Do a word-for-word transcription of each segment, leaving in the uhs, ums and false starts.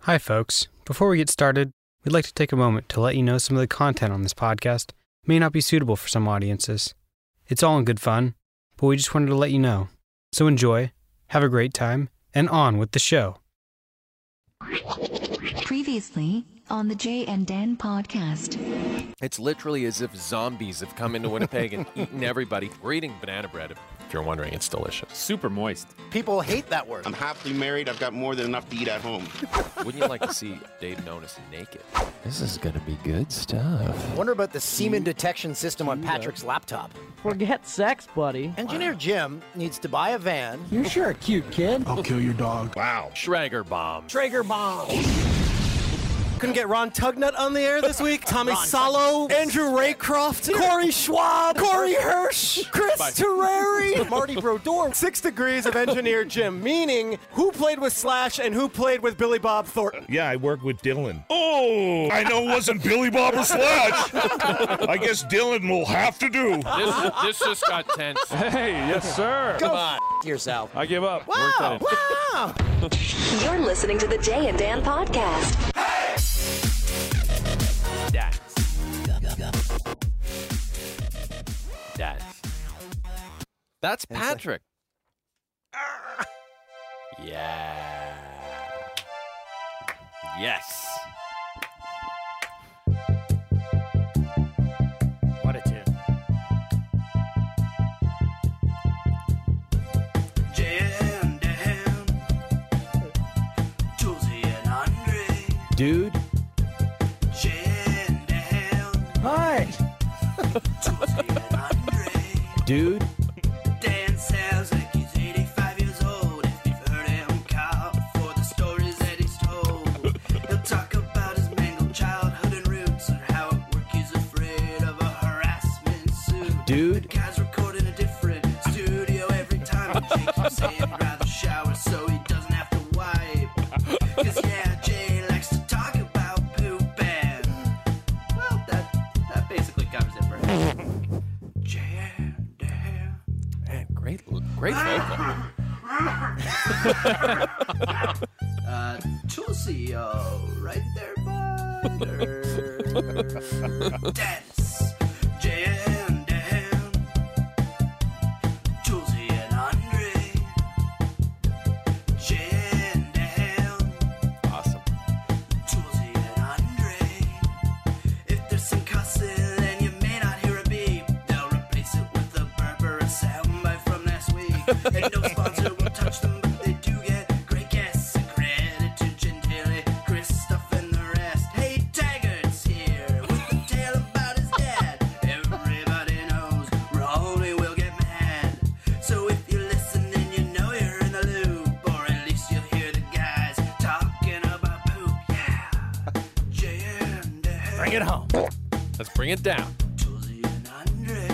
Hi, folks. Before we get started, we'd like to take a moment to let you know some of the content on this podcast may not be suitable for some audiences. It's all in good fun, but we just wanted to let you know. So enjoy, have a great time, and on with the show. Previously on the Jay and Dan podcast. It's literally as if zombies have come into Winnipeg and eaten everybody. We're eating banana bread. If you're wondering, it's delicious. Super moist. People hate that word. I'm happily married. I've got more than enough to eat at home. Wouldn't you like to see Dave Nonis naked? This is gonna be good stuff. Wonder about the semen detection system on Patrick's laptop. Forget sex, buddy. Engineer Jim needs to buy a van. You're sure a cute kid. I'll kill your dog. Wow. Schrager bomb. Traeger bomb. Couldn't get Ron Tugnut on the air this week. Tommy Ron Salo, Andrew Raycroft, Corey Schwab, Corey Hirsch, Chris Bye. Terreri, Marty Brodeur. Six degrees of Engineer Jim, meaning who played with Slash and who played with Billy Bob Thornton. Yeah, I work with Dylan. Oh, I know it wasn't Billy Bob or Slash. I guess Dylan will have to do. This, this just got tense. Hey, yes, sir. Go f- yourself. I give up. Wow, wow. You're listening to the Jay and Dan podcast. Dance. Dance. That's Patrick. Yeah. Yes. What a tune. Dude, Hi. dude, Dan sounds like he's eighty-five years old. If you've heard him call for the stories that he's told, he'll talk about his mangled childhood and roots and how at work he's afraid of a harassment suit. Dude. The guy's recording a different studio every time. And Jake keeps saying he'd rather shower so he doesn't have to wipe. 'Cause yeah, Jay likes to talk about poop and well, that that basically covers it for him. Jay and Dan. Man, great, great vocal. Uh, Tulsi, oh, right there, bud. Er, Dance. Jay and Dan. Tulsi and Andre. Jay and Dan. Awesome. Tulsi and Andre. If there's some cussing and you may not hear a beep, they'll replace it with a burp or a soundbite from last week. And no sponsor will touch them, but they do get great guests and credit to Gentile, Christoph, and the rest. Hey, Taggart's here with a tale about his dad. Everybody knows Ronnie will get mad. So if you listen, then you know you're in the loop, or at least you'll hear the guys talking about poop. Yeah, Jay and Dan. Bring it home. Let's bring it down. Tulsi and Andre.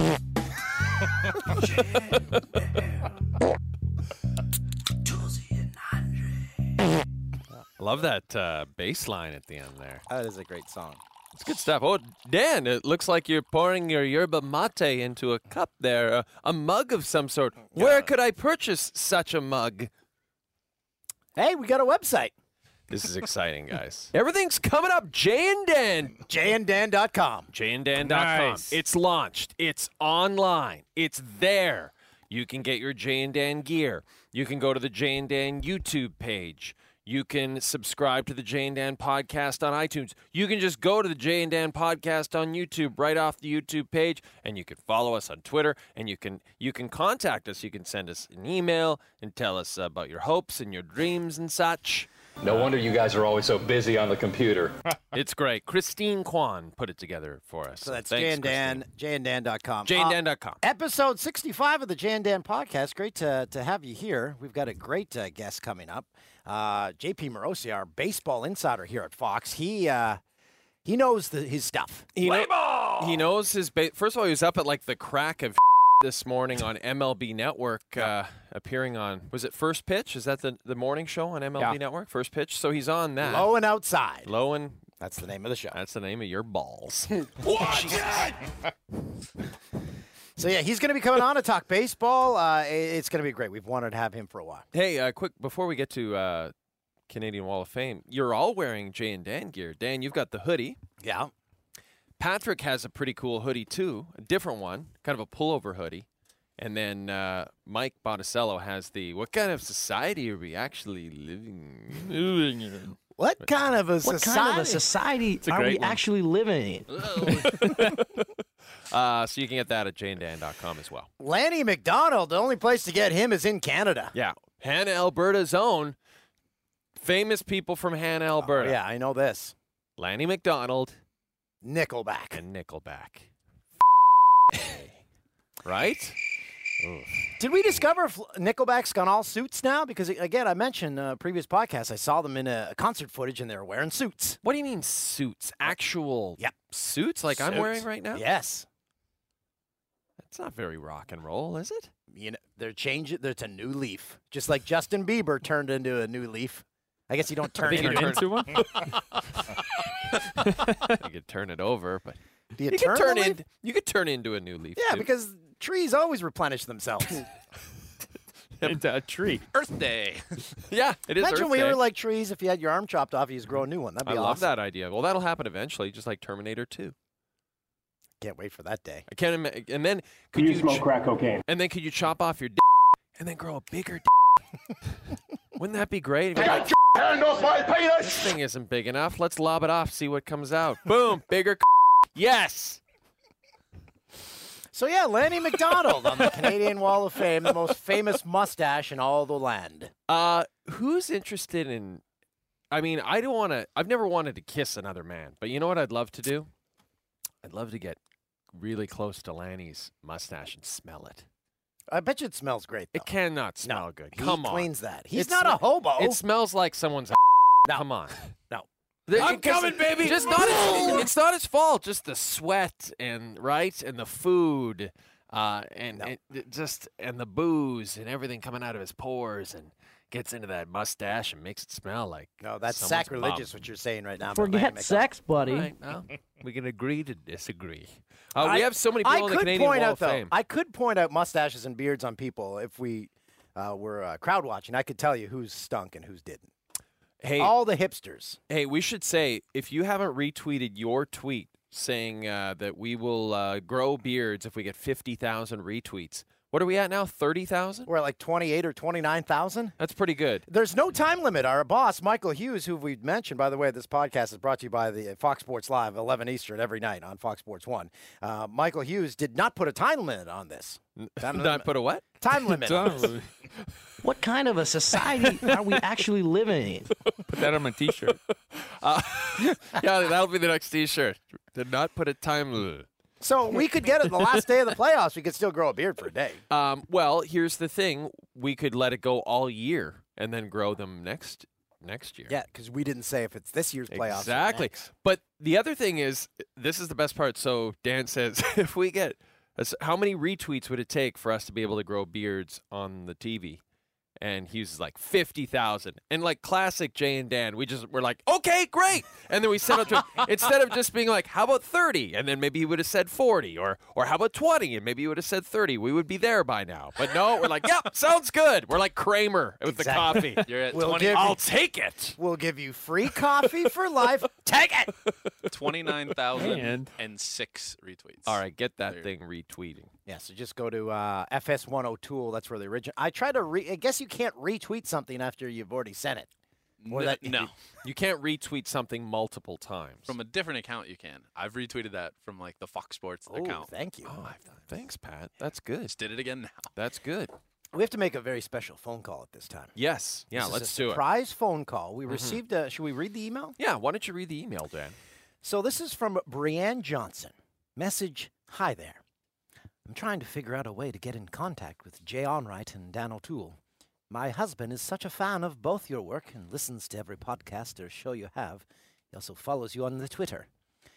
Jay and Dan. Tulsi and Andre. I love that uh, bass line at the end there. That is a great song. It's good stuff. Oh, Dan, it looks like you're pouring your yerba mate into a cup there, uh, a mug of some sort. Where could I purchase such a mug? Hey, we got a website. This is exciting, guys. Everything's coming up. Jay and Dan. jay and dan dot com. jay and dan dot com. Nice. It's launched. It's online. It's there. You can get your Jay and Dan gear. You can go to the Jay and Dan YouTube page. You can subscribe to the Jay and Dan podcast on iTunes. You can just go to the Jay and Dan podcast on YouTube right off the YouTube page, and you can follow us on Twitter, and you can you can contact us. You can send us an email and tell us about your hopes and your dreams and such. No wonder you guys are always so busy on the computer. It's great. Christine Kwan put it together for us. So that's Thanks, Jay and Dan, Christine. jay and dan dot com. jay and dan dot com. Uh, episode sixty-five of the Jay and Dan podcast. Great to, to have you here. We've got a great uh, guest coming up. Uh, J P Morosi, our baseball insider here at Fox. He uh, he knows the, his stuff. He, know, he knows his ba- First of all, he was up at like the crack of this morning on M L B Network, uh, appearing on, was it First Pitch? Is that the, the morning show on M L B Yeah. Network? First Pitch? So he's on that. Low and outside. Low and... That's the name of the show. That's the name of your balls. So, yeah, he's going to be coming on to talk baseball. Uh, it- it's going to be great. We've wanted to have him for a while. Hey, uh, quick, before we get to uh, Canadian Wall of Fame. You're all wearing Jay and Dan gear. Dan, you've got the hoodie. Yeah. Patrick has a pretty cool hoodie too, a different one, kind of a pullover hoodie. And then uh, Mike Botticello has the, what kind of society are we actually living in? What kind of a What society? kind of a society a are we great one. actually living in? Uh, so you can get that at jay and dan dot com as well. Lanny McDonald, the only place to get him is in Canada. Yeah. Hannah, Alberta's own. Famous people from Hannah, Alberta. Oh, yeah, I know this. Lanny McDonald Nickelback. and Nickelback. Right? Oof. Did we discover if Nickelback's gone all suits now? Because, again, I mentioned uh, previous podcast, I saw them in a concert footage and they were wearing suits. What do you mean suits? Actual Yep. suits like I'm Suits. wearing right now? Yes. That's not very rock and roll, is it? You know, they're changing. It's a new leaf. Just like Justin Bieber turned into a new leaf. I guess you don't turn think into you it. Into one? You could turn it over, but Do you, you turn could turn the leaf? in, you could turn into a new leaf. Yeah, too. because trees always replenish themselves. Into a tree. Earth Day. yeah, it is. Imagine Earth we Day. were like trees. If you had your arm chopped off, you just grow a new one. That'd I be love awesome. that idea. Well, that'll happen eventually, just like Terminator two. Can't wait for that day. I can't imagine. And then could you, smoke ch- crack cocaine? And then could you chop off your dick and then grow a bigger dick? Wouldn't that be great? If you're like, Hand off my penis! this thing isn't big enough. Let's lob it off, see what comes out. Boom, bigger. Yes. So yeah, Lanny McDonald on the Canadian Wall of Fame, the most famous mustache in all the land. Uh, who's interested in? I mean, I don't want to. I've never wanted to kiss another man, but you know what I'd love to do? I'd love to get really close to Lanny's mustache and smell it. I bet you it smells great. Though. It cannot smell No, good. he Come on. cleans that. He's It's not a not- hobo. It smells like someone's. No. Come on. No. The- I'm because coming, baby. Just not. His, it's not his fault. Just the sweat and right and the food, uh, and, No. and it just and the booze and everything coming out of his pores and gets into that mustache and makes it smell like. No, that's someone's sacrilegious. bum. What you're saying right now. about Lanny Forget McDonald. sex, buddy. All right, well, we can agree to disagree. Uh, I- we have so many I people on the could Canadian point Wall out, of though, Fame. I could point out mustaches and beards on people if we uh, were uh, crowd watching. I could tell you who's stunk and who's didn't. Hey, All the hipsters. hey, we should say if you haven't retweeted your tweet saying uh, that we will uh, grow beards if we get fifty thousand retweets. What are we at now? thirty thousand? We're at like twenty-eight or twenty-nine thousand. That's pretty good. There's no time limit. Our boss, Michael Hughes, who we've mentioned, by the way, this podcast is brought to you by the Fox Sports Live, eleven Eastern every night on Fox Sports one. Uh, Michael Hughes did not put a time limit on this. Time Not limit. put a what? Time limit. on this. What kind of a society are we actually living in? Put that on my T-shirt. Uh, yeah, that'll be the next T-shirt. Did not put a time limit. So we could get it the last day of the playoffs. We could still grow a beard for a day. Um, well, here's the thing: we could let it go all year and then grow them next next year. Yeah, because we didn't say if it's this year's playoffs. or Exactly. next. But the other thing is, this is the best part. So Dan says, if we get, how many retweets would it take for us to be able to grow beards on the T V? And he was like fifty thousand. And like classic Jay and Dan, we just were like, okay, great. And then we sent it to him. Instead of just being like, how about thirty? And then maybe he would have said forty. Or or how about twenty? And maybe he would have said thirty. We would be there by now. But no, we're like, yep, sounds good. We're like Kramer with Exactly. the coffee. You're at We'll twenty, give I'll you, take it. we'll give you free coffee for life. Take it. twenty-nine thousand And- and six retweets. All right, get that There. thing retweeting. Yeah, so just go to uh, F S one oh Tool. That's where the original. I try to. Re- I guess you can't retweet something after you've already sent it. Or N- that- no. You can't retweet something multiple times. From a different account, you can. I've retweeted that from like the Fox Sports Oh, account. thank you. Oh, thanks, Pat. That's good. Just did it again now. That's good. We have to make a very special phone call at this time. Yes. Yeah, This is let's a do it. surprise phone call. We received a. Should we read the email? Yeah, why don't you read the email, Dan? So this is from Brianne Johnson. Message: Hi there. I'm trying to figure out a way to get in contact with Jay Onright and Dan O'Toole. My husband is such a fan of both your work and listens to every podcast or show you have. He also follows you on the Twitter.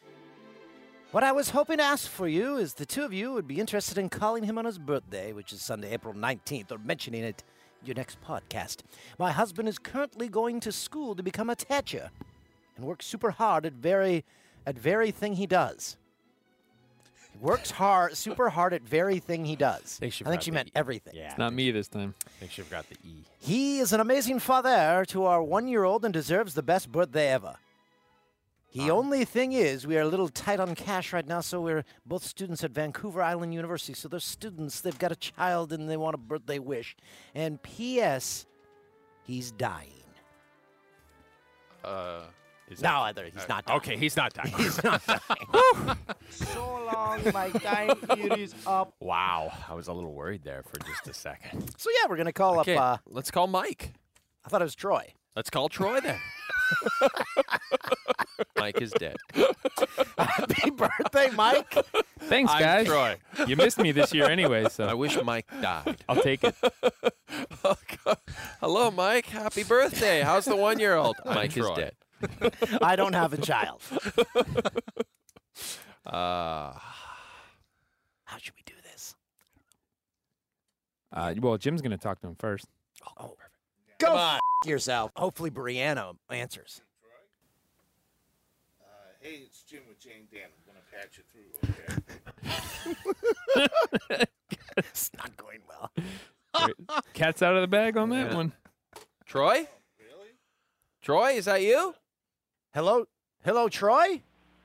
What I was hoping to ask for you is the two of you would be interested in calling him on his birthday, which is Sunday, April nineteenth, or mentioning it in your next podcast. My husband is currently going to school to become a teacher and works super hard at very at very thing he does. He Works hard, super hard at very thing he does. They should I think have she the meant E. everything. Yeah, It's not me this time. they should have got the E. He is an amazing father to our one-year-old and deserves the best birthday ever. The only thing is, we are a little tight on cash right now, so we're both students at Vancouver Island University. So they're students, they've got a child, and they want a birthday wish. And P S, he's dying. Uh, is No, that, other, he's not dying. Okay, he's not dying. He's not dying. So long, my time here is up. Wow, I was a little worried there for just a second. So yeah, we're gonna call Okay, up. Uh, let's call Mike. I thought it was Troy. Let's call Troy then. Mike is dead. Happy birthday, Mike. Thanks, I'm guys. Troy. You missed me this year anyway, so I wish Mike died. I'll take it. Hello, Mike. Happy birthday. How's the one-year-old? Mike is Troy. dead. I don't have a child. Uh, How should we do this? Uh, well, Jim's going to talk to him first. Oh, perfect. Go Come on. f- yourself. Hopefully, Brianna answers. Uh, hey, it's Jim with Jane Dan. I'm going to patch you through, okay? It's not going well. Cat's out of the bag on that Yeah. one. Troy? Really? Troy, is that you? Hello, hello, Troy.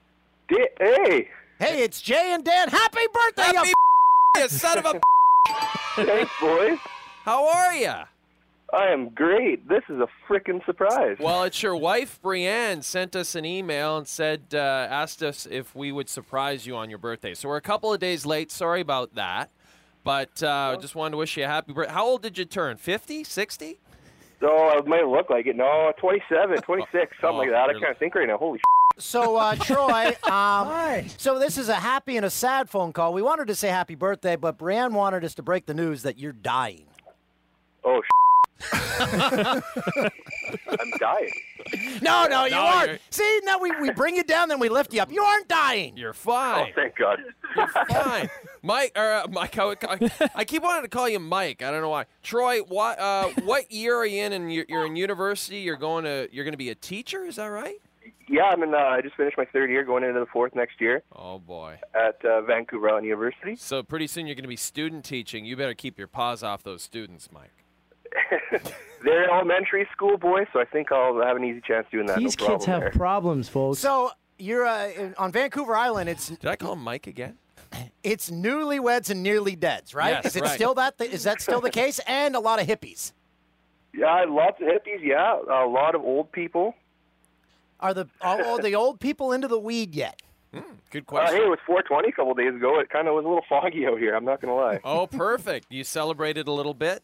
Hey. Hey, it's Jay and Dan. Happy birthday, Happy you you son of a Thanks, boys. How are you? I am great. This is a freaking surprise. Well, it's your wife, Brianne, sent us an email and said, uh, asked us if we would surprise you on your birthday. So we're a couple of days late. Sorry about that. But uh, just wanted to wish you a happy birthday. How old did you turn? fifty? sixty? So it might look like it. No, twenty-seven, twenty-six, something Oh, like that. I you're- can't think right now. Holy So, uh, Troy, um, so this is a happy and a sad phone call. We wanted to say happy birthday, but Brianne wanted us to break the news that you're dying. Oh, I'm dying. No, no, you No, aren't. you're- See, now we, we bring you down, then we lift you up. You aren't dying. You're Oh, fine. thank God. You're fine. Mike, or uh, Mike, I, I, I keep wanting to call you Mike. I don't know why. Troy, what uh, what year are you in? And you're, you're in university. You're going to you're going to be a teacher. Is that right? Yeah, I'm in. Uh, I just finished my third year, going into the fourth next year Oh boy. at uh, Vancouver Island University. So pretty soon you're going to be student teaching. You better keep your paws off those students, Mike. They're elementary school boys, so I think I'll have an easy chance doing that. These no problem kids have there. problems, folks. So you're uh, in- on Vancouver Island. It's Did I call him Mike again? it's newlyweds and nearly deads, right? Yes, is it right. still that? Th- is that still the case? And a lot of hippies. Yeah, lots of hippies. Yeah, a lot of old people. Are the are all the old people into the weed yet? Good Uh, question. hey, it was four twenty a couple days ago. It kind of was a little foggy out here. I'm not gonna lie. Oh, perfect. You celebrated a little bit.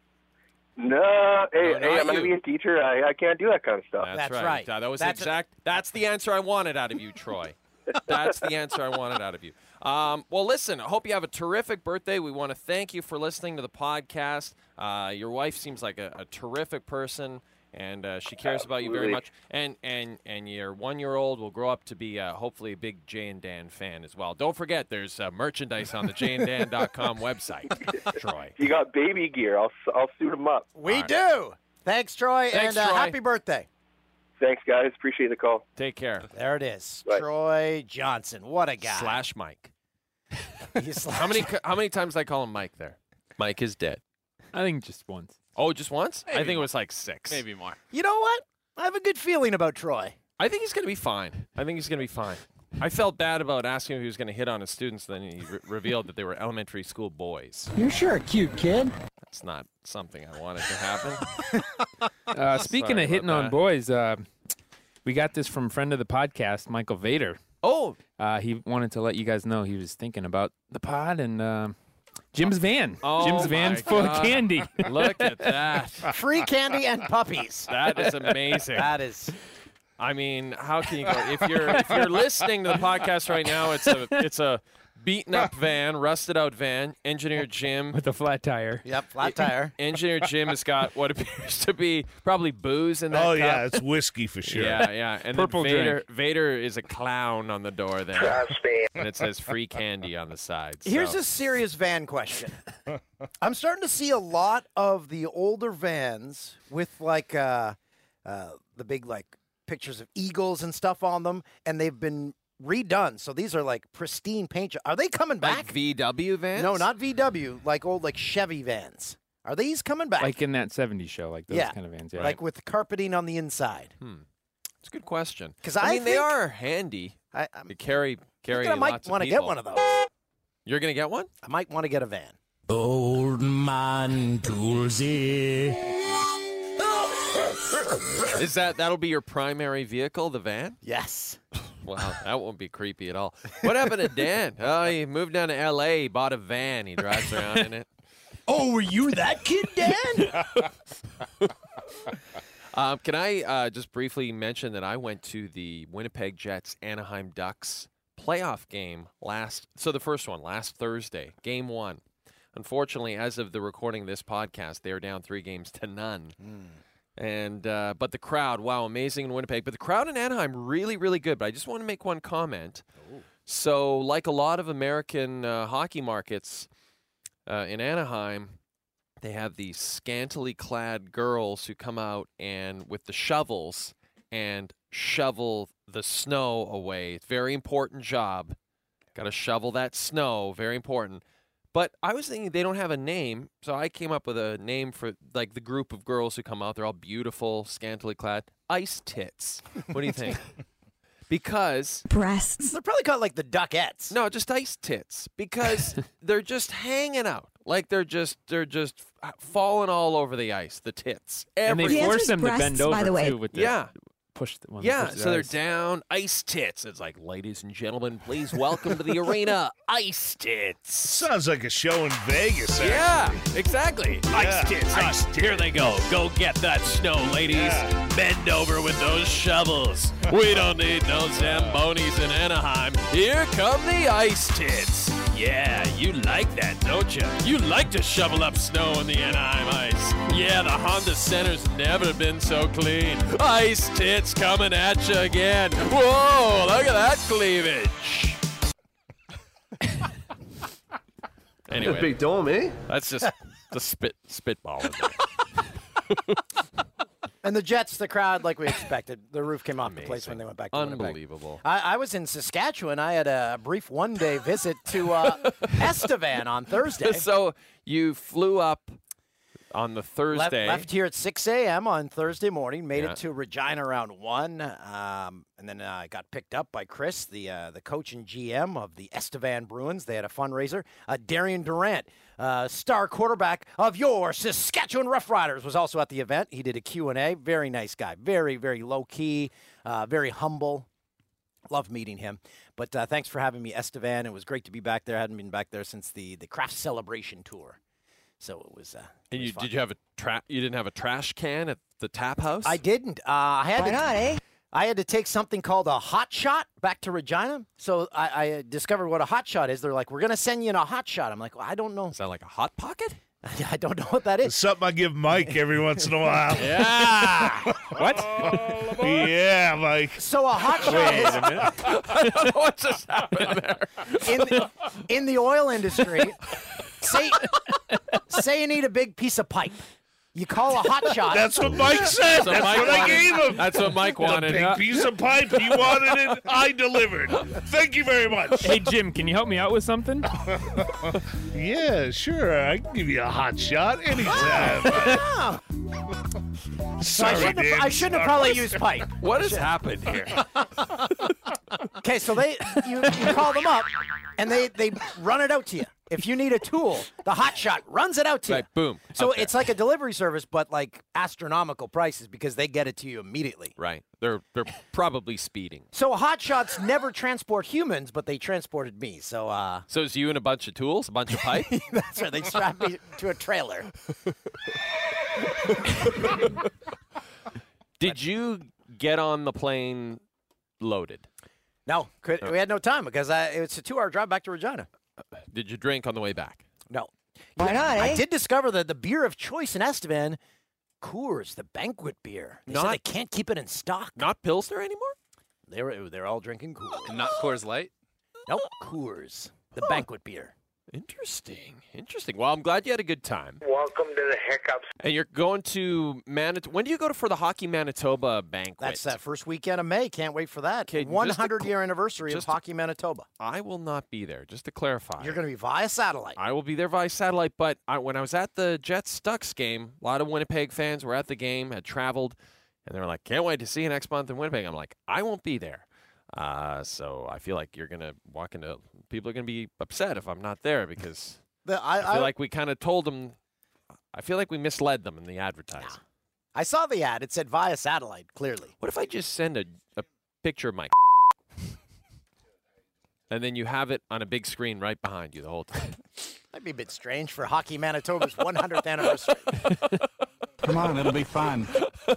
No, hey, No, hey, not I'm gonna you. be a teacher. I, I can't do that kind of stuff. That's, That's right. right. Uh, that was That's a- exact. That's the answer I wanted out of you, Troy. That's the answer I wanted out of you. Um, well, listen, I hope you have a terrific birthday. We want to thank you for listening to the podcast. Uh, your wife seems like a, a terrific person, and uh, she cares about you very Absolutely. much. And and and your one-year-old will grow up to be uh, hopefully a big Jay and Dan fan as well. Don't forget, there's uh, merchandise on the jay and dan dot com website, Troy. You got baby gear. I'll I'll suit them up. We All right. do. Thanks, Troy, Thanks, and uh, Troy. happy birthday. Thanks, guys. Appreciate the call. Take care. There it is, Bye. Troy Johnson. What a guy. Slash Mike. He's slash- How many how many times did I call him Mike there? Mike is dead. I think just once. Oh, just once? I Maybe think it more. was like six. Maybe more. You know what? I have a good feeling about Troy. I think he's going to be fine. I think he's going to be fine. I felt bad about asking him if he was going to hit on his students, then he re- revealed that they were elementary school boys. You're sure a cute kid. That's not something I wanted to happen. Uh, speaking Sorry of hitting about on that. boys, uh, we got this from friend of the podcast, Michael Vader. Oh, Uh, he wanted to let you guys know he was thinking about the pod and uh, Jim's van. Oh Jim's my van's full God. of candy. look at that. Free candy and puppies. That is amazing. That is. I mean, how can you go? If you're if you're listening to the podcast right now, it's a it's a beaten up van, rusted out van. Engineer Jim With a flat tire. Yep, flat tire. Engineer Jim has got what appears to be probably booze in that Oh, cup. yeah, it's whiskey for sure. Yeah, yeah. And Purple then Vader, drink. Vader is a clown on the door there. And it says free candy on the side. Here's so. a serious van question. I'm starting to see a lot of the older vans with like uh, uh, the big like pictures of eagles and stuff on them, and they've been redone. So these are like pristine paint jobs. Are they coming back? Like V W vans? No, not V W. Like old like Chevy vans. Are these coming back? Like in that seventies show, like those yeah. kind of vans. Yeah. Like with carpeting on the inside. Hmm. It's a good question. Because I, I mean, they think- are handy. I, to carry carry I might lots of want to people. get one of those. You're gonna get one? I might want to get a van. Old man Toolsy. Is that that'll be your primary vehicle, the van? Yes. Wow, that won't be creepy at all. What happened to Dan? Oh, he moved down to L A, he bought a van, he drives around in it. Oh, were you that kid, Dan? um, can I uh, just briefly mention that I went to the Winnipeg Jets Anaheim Ducks playoff game last, so the first one, last Thursday, game one. Unfortunately, as of the recording of this podcast, they are down three games to none. Mm. And uh, but the crowd, wow, amazing in Winnipeg. But the crowd in Anaheim, really, really good. But I just want to make one comment. Ooh. So, like a lot of American uh, hockey markets uh, in Anaheim, they have these scantily clad girls who come out and with the shovels and shovel the snow away. It's a very important job. Got to shovel that snow. Very important. But I was thinking they don't have a name, so I came up with a name for like the group of girls who come out. They're all beautiful, scantily clad. Ice tits. What do you think? Because breasts. They're probably called like the Duckettes. No, just ice tits. Because they're just hanging out. Like they're just they're just falling all over the ice, the tits. And they Every- force them to bend over, too, with the yeah. push. The, one that Yeah, pushes so they're ice. down, ice tits. It's like, ladies and gentlemen, please welcome to the arena, ice tits. Sounds like a show in Vegas. Yeah, exactly. Yeah. Ice tits. Ice Ice Here they go. Go get that snow, ladies. Yeah. Bend over with those shovels. We don't need no Zambonis in Anaheim. Here come the ice tits. Yeah, you like that, don't you? You like to shovel up snow in the Anaheim ice. Yeah, the Honda Center's never been so clean. Ice tits coming at you again. Whoa, look at that cleavage. Anyway, big dome, eh? that's just the spit spitball. And the Jets, the crowd, like we expected, the roof came off the place when they went back to Winnipeg. Unbelievable. I, I was in Saskatchewan. I had a brief one-day visit to uh, Estevan on Thursday. So you flew up on the Left, Thursday. left here at six a.m. on Thursday morning, made Yeah. it to Regina around one, um, and then I uh, got picked up by Chris, the uh, the coach and G M of the Estevan Bruins. They had a fundraiser. Uh, Darian Durant, uh, star quarterback of your Saskatchewan Roughriders, was also at the event. He did a Q and A. Very nice guy. Very, very low-key, uh, very humble. Loved meeting him. But uh, thanks for having me, Estevan. It was great to be back there. I hadn't been back there since the, the Craft Celebration Tour. So it was. Uh, it and was you fun. did you have a tra- you didn't have a trash can at the tap house? I didn't. Uh, I had Why to, not, eh? I had to take something called a hot shot back to Regina. So I, I discovered what a hot shot is. They're like, we're going to send you in a hot shot. I'm like, well, I don't know. Is that like a hot pocket? I don't know what that is. It's something I give Mike every once in a while. Yeah. What? Yeah, Mike. So a hot shot Wait is a minute. I don't know what just happened there. in the, in the oil industry. Say, say you need a big piece of pipe. You call a hot shot. That's what Mike said. So That's Mike what I wanted- gave him. That's what Mike wanted. The big piece of pipe. He wanted it. I delivered. Thank you very much. Hey, Jim, can you help me out with something? Yeah, sure. I can give you a hot shot anytime. Ah. So I Sorry, shouldn't, have, Dan. I shouldn't have Sorry. probably used pipe. What has happened here? Okay, so they you, you call them up, and they, they run it out to you. If you need a tool, the hot shot runs it out to Right, you. boom. So up there. it's like a delivery service, but like astronomical prices because they get it to you immediately. Right. They're they're probably speeding. So hot shots never transport humans, but they transported me. So uh, So it's you and a bunch of tools, a bunch of pipe? that's right. They strapped me to a trailer. Did you get on the plane loaded? No, could, we had no time because I, it's a two-hour drive back to Regina. Did you drink on the way back? No. Why not, I eh? did discover that the beer of choice in Estevan, Coors, the banquet beer. They said Not- they can't keep it in stock. Not Pilsner anymore? They were they're all drinking Coors. And not Coors Light? Nope, Coors, the banquet beer. Interesting. Interesting. Well, I'm glad you had a good time. Welcome to the hiccups. And you're going to Manitoba. When do you go to for the Hockey Manitoba banquet? That's that first weekend of May. Can't wait for that. Okay, one just hundred to year cl- anniversary of just to- Hockey Manitoba. I will not be there, just to clarify. You're going to be via satellite. I will be there via satellite, but I, when I was at the Jets-Ducks game, a lot of Winnipeg fans were at the game, had traveled, and they were like, can't wait to see you next month in Winnipeg. I'm like, I won't be there. Uh, so I feel like you're going to walk into – people are going to be upset if I'm not there because – The, I, I feel I, like we kind of told them. I feel like we misled them in the advertising. I saw the ad. It said via satellite, clearly. What if I just send a, a picture of my and then you have it on a big screen right behind you the whole time? That'd be a bit strange for Hockey Manitoba's one hundredth anniversary. Come on, it'll be fun.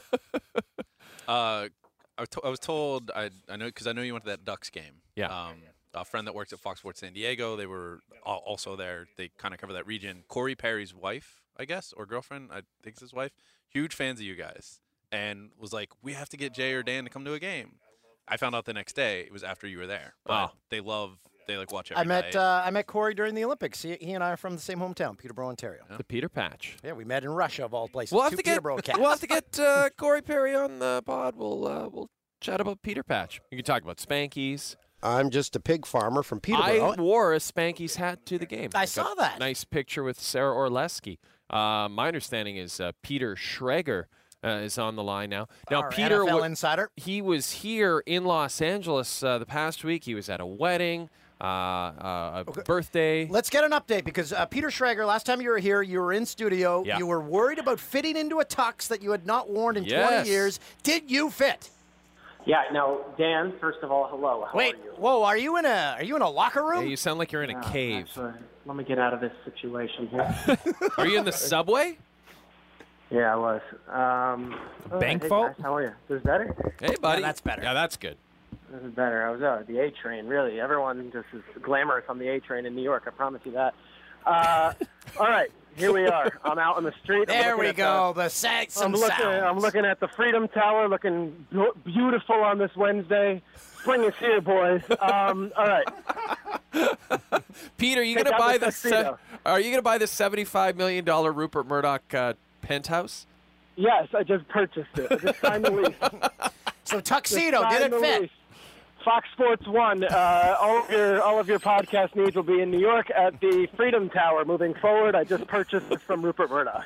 Uh, I was, to- I was told I I know because I know you went to that Ducks game. Yeah. Um, a friend that works at Fox Sports San Diego. They were al- also there. They kind of cover that region. Corey Perry's wife, I guess, or girlfriend, I think it's his wife. Huge fans of you guys, and was like, we have to get Jay or Dan to come to a game. I found out the next day it was after you were there. But Wow. they love. They like watch every I met night. uh, I met Corey during the Olympics. He, he and I are from the same hometown, Peterborough, Ontario. The Peter Patch. Yeah, we met in Russia, of all places. We'll have Two to get Peterborough cats. we'll have to get uh, Corey Perry on the pod. We'll uh, we'll chat about Peter Patch. You can talk about Spankies. I'm just a pig farmer from Peterborough. I wore a Spankies hat to the game. I Got saw that. Nice picture with Sarah Orleski. Uh, my understanding is uh, Peter Schrager uh, is on the line now. Now, Our Peter, N F L wa- insider. he was here in Los Angeles uh, the past week. He was at a wedding, uh, uh, a birthday. Let's get an update because uh, Peter Schrager, last time you were here, you were in studio. Yeah. You were worried about fitting into a tux that you had not worn in Yes. twenty years. Did you fit? Yeah. Now, Dan. First of all, hello. How Wait. are you? Whoa. Are you in a Are you in a locker room? Hey, you sound like you're in a No, cave. actually, let me get out of this situation here. Are you in the subway? Yeah, I was. Um, oh, bank hey, vault? guys, how are you? This is better? Hey, buddy. Yeah, that's better. Yeah, that's good. This is better. I was uh, the A train. Really, everyone just is glamorous on the A train in New York. I promise you that. Uh, all right, here we are. I'm out on the street. I'm There looking we at go. The, The sex I'm and looking. sounds. I'm looking at the Freedom Tower, looking bu- beautiful on this Wednesday. Spring is here, boys. Um, all right. Peter, you Take gonna out buy the the? Se- tuxedo. are you gonna buy the seventy-five million dollar Rupert Murdoch uh, penthouse? Yes, I just purchased it. I just signed the lease. So Just tuxedo, did signed it the fit? lease. Fox Sports One. Uh, all of your all of your podcast needs will be in New York at the Freedom Tower. Moving forward, I just purchased this from Rupert Murdoch.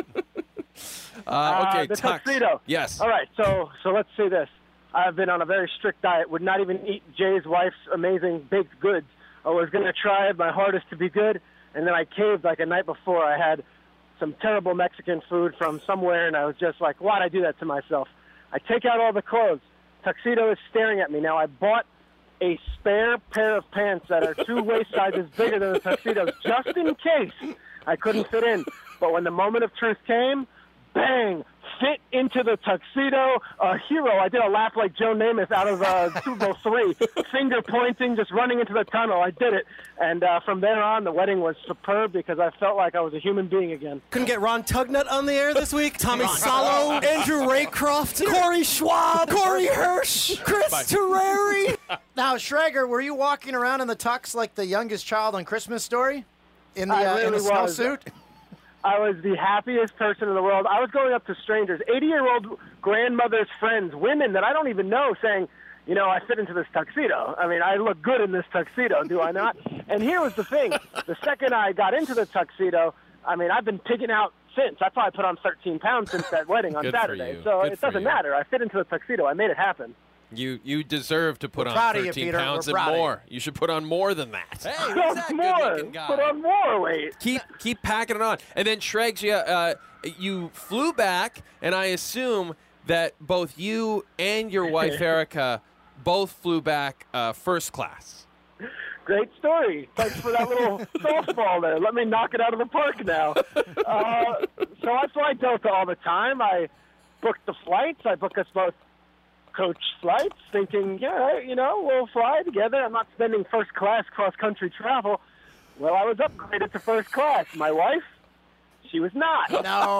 Uh, okay, the tux. tuxedo. Yes. All right, so so let's say this. I've been on a very strict diet. Would not even eat Jay's wife's amazing baked goods. I was going to try my hardest to be good, and then I caved like a night before. I had some terrible Mexican food from somewhere, and I was just like, why'd I do that to myself? I take out all the clothes. Tuxedo is staring at me. Now, I bought a spare pair of pants that are two waist sizes bigger than the tuxedos, just in case I couldn't fit in. But when the moment of truth came, bang, fit into the tuxedo. A hero. I did a lap like Joe Namath out of uh, Super Bowl three, finger pointing, just running into the tunnel. I did it. And uh, from there on, the wedding was superb because I felt like I was a human being again. Couldn't get Ron Tugnut on the air this week. Tommy Salo, Andrew Raycroft, Corey Schwab, Corey Hirsch, Chris Terreri. Now, Schrager, were you walking around in the tux like the youngest child on Christmas Story? In the, I uh, in the really was. snowsuit? I was the happiest person in the world. I was going up to strangers, eighty-year-old grandmother's friends, women that I don't even know, saying, you know, I fit into this tuxedo. I mean, I look good in this tuxedo, do I not? And here was the thing. The second I got into the tuxedo, I mean, I've been pigging out since. I probably put on thirteen pounds since that wedding on Good for Saturday. you. So Good it for doesn't you. matter. I fit into the tuxedo. I made it happen. You you deserve to put We're on proud of you, thirteen Peter. pounds We're and proud of more. You should put on more than that. Hey, put on more. Put on more weight. Keep keep packing it on. And then Shregs, you, uh, you flew back, and I assume that both you and your wife Erica both flew back uh, first class. Great story. Thanks for that little softball there. Let me knock it out of the park now. Uh, so I fly Delta all the time. I book the flights. I book us both coach flights, thinking, yeah, you know, we'll fly together. I'm not spending first class cross-country travel. Well, I was upgraded to first class. My wife, she was not. No.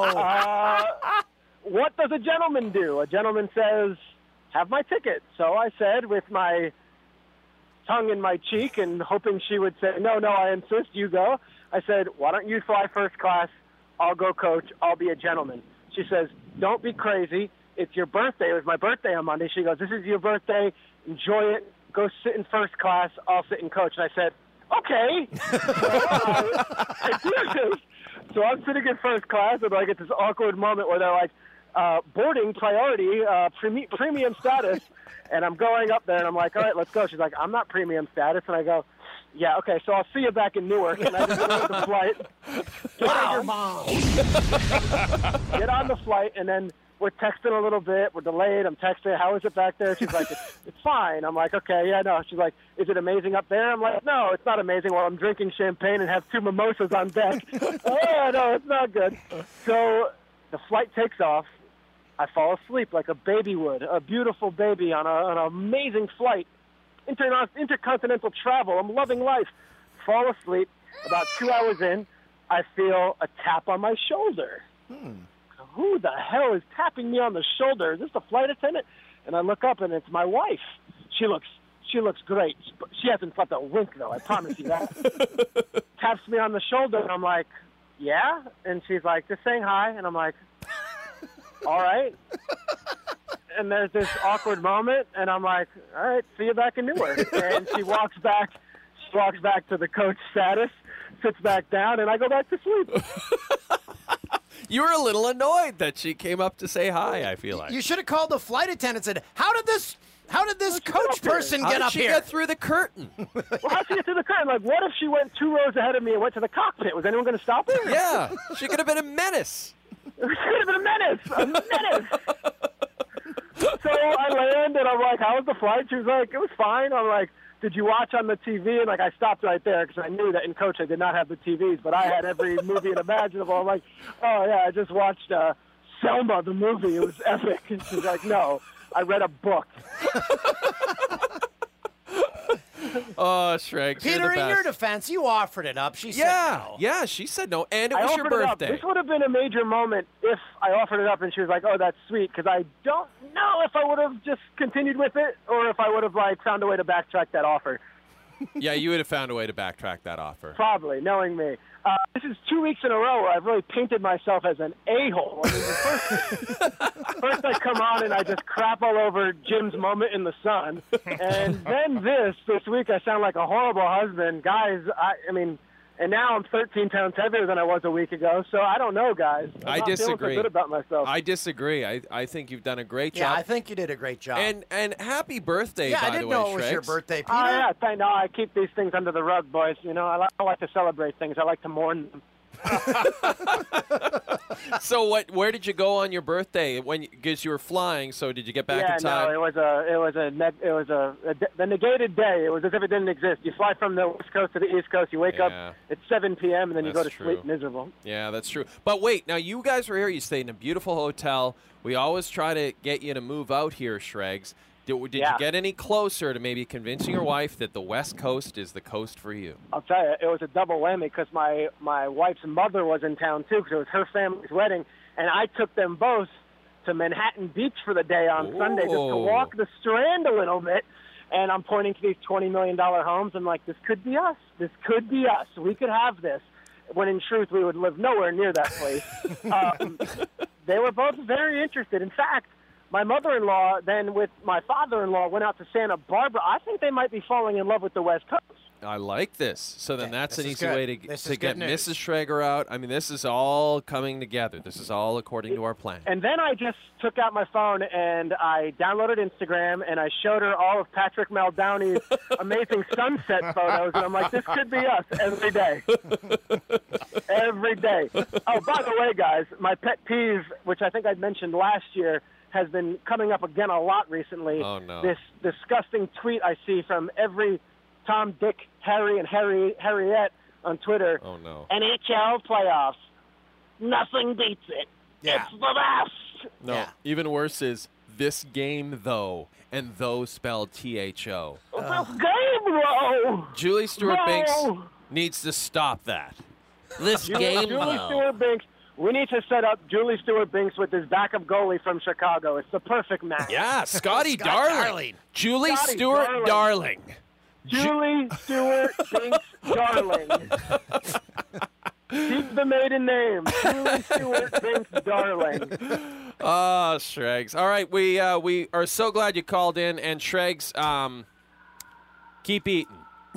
Uh, what does a gentleman do? A gentleman says, have my ticket. So I said, with my tongue in my cheek and hoping she would say, no, no, I insist, you go. I said, why don't you fly first class? I'll go coach. I'll be a gentleman. She says, don't be crazy. It's your birthday. It was my birthday on Monday. She goes, this is your birthday. Enjoy it. Go sit in first class. I'll sit in coach. And I said, okay. So, uh, I do this. So I'm sitting in first class, and I get this awkward moment where they're like, uh, boarding priority, uh, pre- premium status. And I'm going up there, and I'm like, all right, let's go. She's like, I'm not premium status. And I go, yeah, okay, so I'll see you back in Newark. And I just get on the flight. Get, on Mom. get on the flight, and then we're texting a little bit. We're delayed. I'm texting, how is it back there? She's like, it's, it's fine. I'm like, okay, yeah, no. She's like, is it amazing up there? I'm like, no, it's not amazing while I'm drinking champagne and have two mimosas on deck. Oh, yeah, no, it's not good. So the flight takes off. I fall asleep like a baby would, a beautiful baby on, a, on an amazing flight. Inter- intercontinental travel. I'm loving life. Fall asleep. About two hours in, I feel a tap on my shoulder. Hmm. Who the hell is tapping me on the shoulder? Is this the flight attendant? And I look up, and it's my wife. She looks she looks great. She hasn't slept a wink, though. I promise you that. Taps me on the shoulder, and I'm like, yeah? And she's like, just saying hi. And I'm like, all right. And there's this awkward moment, and I'm like, all right, see you back in Newark. And she walks back, she walks back to the coach status, sits back down, and I go back to sleep. You were a little annoyed that she came up to say hi, I feel like. You should have called the flight attendant and said, how did this how did this coach person How get did up she here? get through the curtain? Well, how'd she get through the curtain? Like, what if she went two rows ahead of me and went to the cockpit? Was anyone going to stop her? Yeah, she could have been a menace. She could have been a menace. A menace. So I land, and I'm like, how was the flight? She was like, it was fine. I'm like, did you watch on the T V? And, like, I stopped right there because I knew that in coach I did not have the T Vs, but I had every movie imaginable. I'm like, oh, yeah, I just watched uh, Selma, the movie. It was epic. And she's like, no, I read a book. Oh, Shrek, you're Peter, the in best. your defense, you offered it up. She yeah, said no. yeah, she said no, and it I was your offered it up. birthday. This would have been a major moment if I offered it up and she was like, oh, that's sweet, because I don't know if I would have just continued with it or if I would have, like, found a way to backtrack that offer. Yeah, you would have found a way to backtrack that offer. Probably, knowing me. Uh, this is two weeks in a row where I've really painted myself as an a-hole. I mean, first, first I come on and I just crap all over Jim's moment in the sun. And then this, this week I sound like a horrible husband. Guys, I, I mean, and now I'm thirteen pounds heavier than I was a week ago. So I don't know, guys. I'm I not disagree. feeling so good about myself. I disagree. I, I think you've done a great Yeah, job. I think you did a great job. And and happy birthday, yeah, by I didn't the way, know it was your Shregs. birthday, Peter. Oh, yeah, I know. I keep these things under the rug, boys. You know, I like, I like to celebrate things. I like to mourn them. So what? Where did you go on your birthday? When because you were flying, so did you get back yeah, in time? no, it was a, it was a, neg- it was a, a de- the negated day. It was as if it didn't exist. You fly from the West Coast to the East Coast. You wake Yeah. up at seven p.m. and then you go to That's sleep true. miserable. Yeah, that's true. But wait, now you guys were here. You stayed in a beautiful hotel. We always try to get you to move out here, Shregs. Did, did Yeah. you get any closer to maybe convincing your wife that the West Coast is the coast for you? I'll tell you, it was a double whammy because my, my wife's mother was in town too because it was her family's wedding, and I took them both to Manhattan Beach for the day on Sunday just to Ooh. walk the Strand a little bit. And I'm pointing to these twenty million dollars homes. I'm like, this could be us. This could be us. We could have this. When in truth, we would live nowhere near that place. um, they were both very interested. In fact, my mother-in-law then with my father-in-law went out to Santa Barbara. I think they might be falling in love with the West Coast. I like this. So then that's this an is easy good. way to, This to is get good news. Missus Schrager out. I mean, this is all coming together. This is all according to our plan. And then I just took out my phone and I downloaded Instagram and I showed her all of Patrick Muldowney's amazing sunset photos. And I'm like, this could be us every day. Every day. Oh, by the way, guys, my pet peeve, which I think I mentioned last year, has been coming up again a lot recently. Oh, no. This disgusting tweet I see from every Tom, Dick, Harry, and Harry Harriet on Twitter. Oh, no. N H L playoffs. Nothing beats it. Yeah. It's the best. No, Yeah. even worse is this game, though, and though spelled T H O. This game, bro. Julie Stewart-Binks No. needs to stop that. This Julie, game, Julie though. Stewart-Binks. We need to set up Julie Stewart-Binks with this backup goalie from Chicago. It's the perfect match. Yeah, Scotty Scott Darling. Darling. Julie Scotty Stewart Darling. Darling. Julie Stewart Binks Darling. Keep the maiden name. Julie Stewart Binks Darling. Oh, Shregs. All right, we uh, we are so glad you called in, and Shregs, um, keep eating.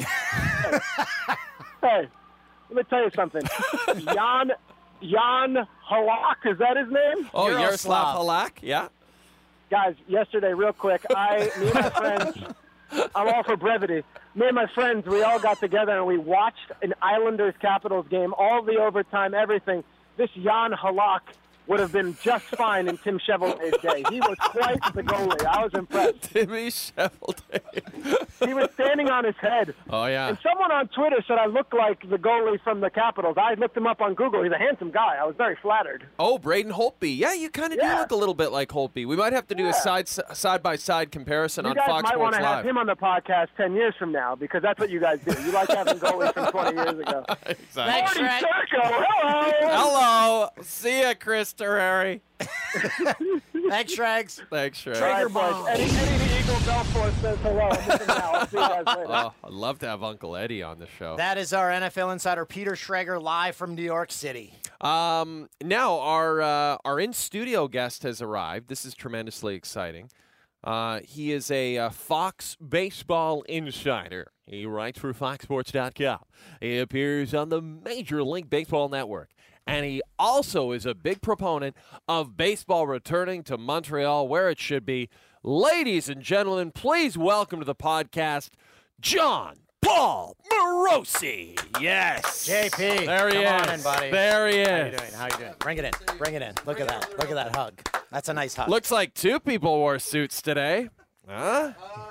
Hey, let me tell you something. Jan Jan Halak, is that his name? Oh, Yaroslav Halak, yeah. Guys, yesterday, real quick, I, me and my friends, I'm all for brevity. Me and my friends, we all got together and we watched an Islanders-Capitals game, all the overtime, everything. This Jan Halak would have been just fine in Tim Cheveldae's day. He was quite the goalie. I was impressed. Timmy Cheveldae. He was standing on his head. Oh, yeah. And someone on Twitter said I look like the goalie from the Capitals. I looked him up on Google. He's a handsome guy. I was very flattered. Oh, Braden Holtby. Yeah, you kind of Yeah. do look a little bit like Holtby. We might have to do a side side by side comparison You on guys Fox might want Sports to have Live. him on the podcast ten years from now because that's what you guys do. You like having goalies from twenty years ago. Exactly. Marty Serco, hello. Hello. See ya, Chris Terrari. Thanks, Shregs. Thanks, Shregs. All right, boys. Eddie, Eddie the Eagle Belfort says hello. I'm missing now. I'll see you guys later. Oh, I'd love to have Uncle Eddie on the show. That is our N F L insider, Peter Schrager, live from New York City. Um, now our uh, our in studio guest has arrived. This is tremendously exciting. Uh, he is a uh, Fox baseball insider. He writes for Fox Sports dot com. He appears on the Major League Baseball Network. And he also is a big proponent of baseball returning to Montreal where it should be. Ladies and gentlemen, please welcome to the podcast, John Paul Morosi. Yes. J P, There he come is. on in, buddy. There he is. How you doing? How you doing? Bring it in. Bring it in. Look at that. Look at that hug. That's a nice hug. Looks like two people wore suits today. Huh?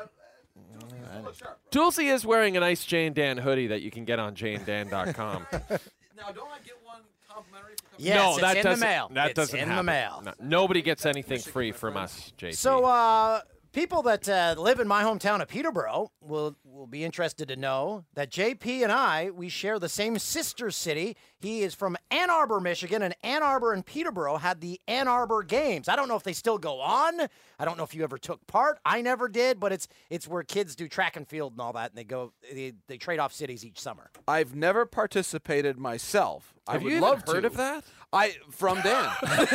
Tulsi is wearing a nice Jane Dan hoodie that you can get on jane dan dot com. Now, don't I get one complimentary? Yes, no, it's that in the doesn't, mail. That It's doesn't in the happen. mail. No, nobody gets anything free from us, J P. So, uh, people that uh, live in my hometown of Peterborough will will be interested to know that J P and I, we share the same sister city. He is from Ann Arbor, Michigan, and Ann Arbor and Peterborough had the Ann Arbor Games. I don't know if they still go on. I don't know if you ever took part. I never did, but it's it's where kids do track and field and all that, and they go they, they trade off cities each summer. I've never participated myself. I Have would you love even heard to. of that? I from Dan.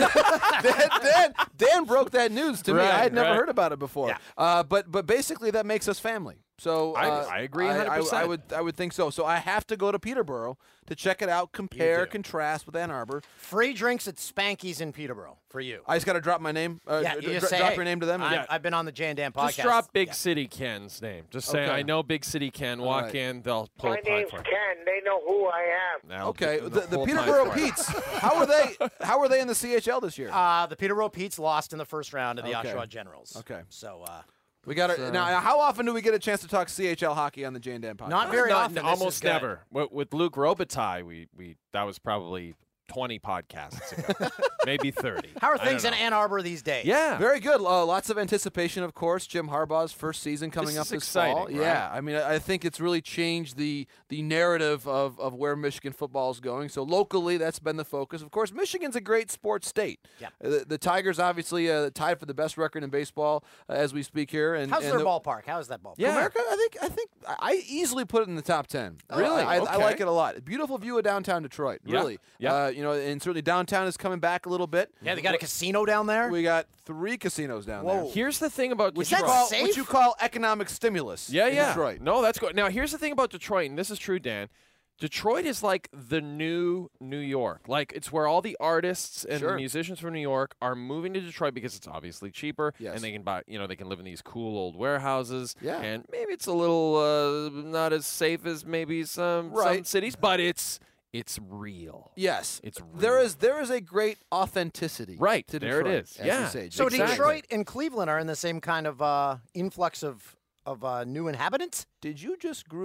Dan, Dan. Dan broke that news to me. Right, I had never right. heard about it before. Yeah. Uh, but but basically that makes us family. So I- uh, I agree I, one hundred I, percent. I would I would think so. So I have to go to Peterborough to check it out, compare, contrast with Ann Arbor. Free drinks at Spanky's in Peterborough for you. I just got to drop my name. Uh, Yeah, d- you just dr- say, drop hey, your name to them. I'm- Yeah. I've been on the Jan Dan podcast. Just drop Big Yeah. City Ken's name. Just say, Okay. I know Big City Ken. Walk right. in, they'll pull My a pint name's for you. Ken. They know who I am. They'll- Okay, they'll the, the pull a pint Peterborough for you. Pete's. How are they? How are they in the C H L this year? Uh, the Peterborough Pete's lost in the first round of the Okay. Oshawa Generals. Okay. So, uh, We got to So- now. How often do we get a chance to talk C H L hockey on the Jane Dan podcast? Not very Not- often. This Almost is good. never. With, with Luke Robitaille, we, we that was probably twenty podcasts ago, maybe thirty. How are I don't things in know. Ann Arbor these days? Yeah. Very good. Uh, lots of anticipation, of course. Jim Harbaugh's first season coming This up is this exciting, fall. right? Yeah, I mean, I I think it's really changed the the narrative of, of where Michigan football is going. So locally, that's been the focus. Of course, Michigan's a great sports state. Yeah. Uh, The, the Tigers obviously uh, tied for the best record in baseball uh, as we speak here. And How's and their the, ballpark? How is that ballpark? Yeah. America, I think I think I I easily put it in the top ten. Really? I, I, I Okay. like it a lot. Beautiful view of downtown Detroit. Yeah. Really. Yeah. Uh, you know, and certainly downtown is coming back a little bit. Yeah, they got a casino down there. We got three casinos down Whoa. there. Here's the thing about Which Is you that Detroit. call safe? what you call economic stimulus. Yeah, in yeah. Detroit. No, that's good. Now, here's the thing about Detroit, and this is true, Dan. Detroit is like the new New York. Like, it's where all the artists and Sure. the musicians from New York are moving to Detroit because it's obviously cheaper, Yes. and they can buy, you know, they can live in these cool old warehouses. Yeah. And maybe it's a little uh, not as safe as maybe some some Right. cities, but it's it's real. Yes, It's real. there is there is a great authenticity. Right, to there it Detroit, is. as Yeah. you say, So Exactly. Detroit and Cleveland are in the same kind of uh, influx of of uh, new inhabitants. Did you just group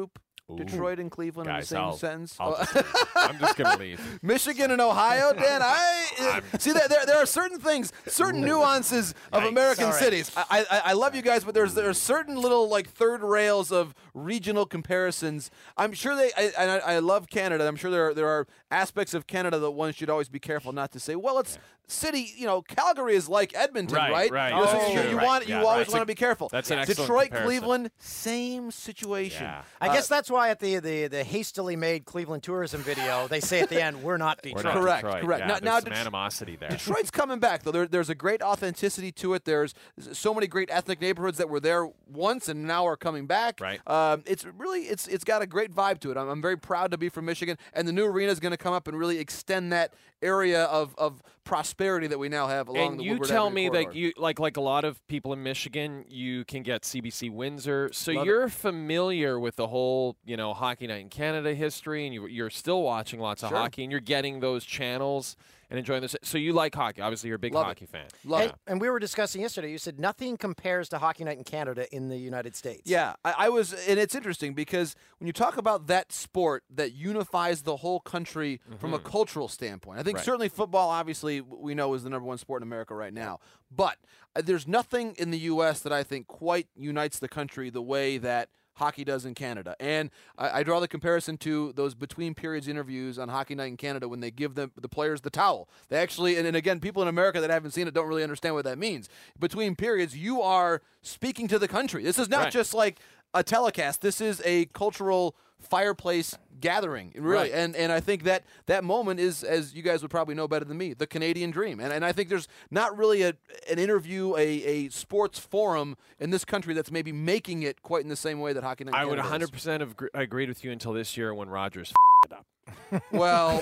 Detroit and Cleveland Guys, in the same I'll- sentence? I'll just leave. I'm just gonna leave. Michigan and Ohio, Dan. I see that there, there are certain things, certain nuances of American All right. cities. I, I I love you guys, but there's there are certain little like third rails of regional comparisons. I'm sure they. I, and I, I love Canada. I'm sure there are, there are aspects of Canada that one should always be careful not to say. Well, it's city. You know, Calgary is like Edmonton, Right, right? right. You know, so That's you, true. you Right, want yeah, you always right. want to be careful. That's an excellent Detroit, comparison. Cleveland, same situation. Yeah. I Uh, guess that's why at the, the the hastily made Cleveland tourism video, they say at the end, "We're not We're Detroit." not Correct, Detroit. correct. Yeah, Now- there's now some Det- animosity there. Detroit's coming back, though. There, there's a great authenticity to it. There's so many great ethnic neighborhoods that were there once and now are coming back. Right. Um, it's really, it's it's got a great vibe to it. I'm, I'm very proud to be from Michigan, and the new arena is going to come up and really extend that area of, of prosperity that we now have along And the you Woodward tell Avenue me corridor. that you like like a lot of people in Michigan, you can get C B C Windsor, so Love it. you're familiar with the whole you know Hockey Night in Canada history, and you, you're still watching lots of Sure. hockey, and you're getting those channels and enjoying this. So you like hockey? Obviously, you're a big Love it. hockey fan. Love and, it. and we were discussing yesterday. You said nothing compares to Hockey Night in Canada in the United States. Yeah, I, I was, and it's interesting because when you talk about that sport that unifies the whole country from a Mhm. cultural standpoint, I think Right. certainly football, obviously, we know is the number one sport in America right now. But uh, there's nothing in the U S that I think quite unites the country the way that hockey does in Canada. And I, I draw the comparison to those between periods interviews on Hockey Night in Canada when they give them the players the towel. They actually, and, and again, people in America that haven't seen it don't really understand what that means. Between periods, you are speaking to the country. This is not Right. just like a telecast. This is a cultural fireplace gathering, really. Right. And and I think that that moment is, as you guys would probably know better than me, the Canadian dream. And and I think there's not really a an interview, a, a sports forum in this country that's maybe making it quite in the same way that Hockey Night in I would Canada is. one hundred percent have gr- agreed with you until this year when Rogers it up. Well,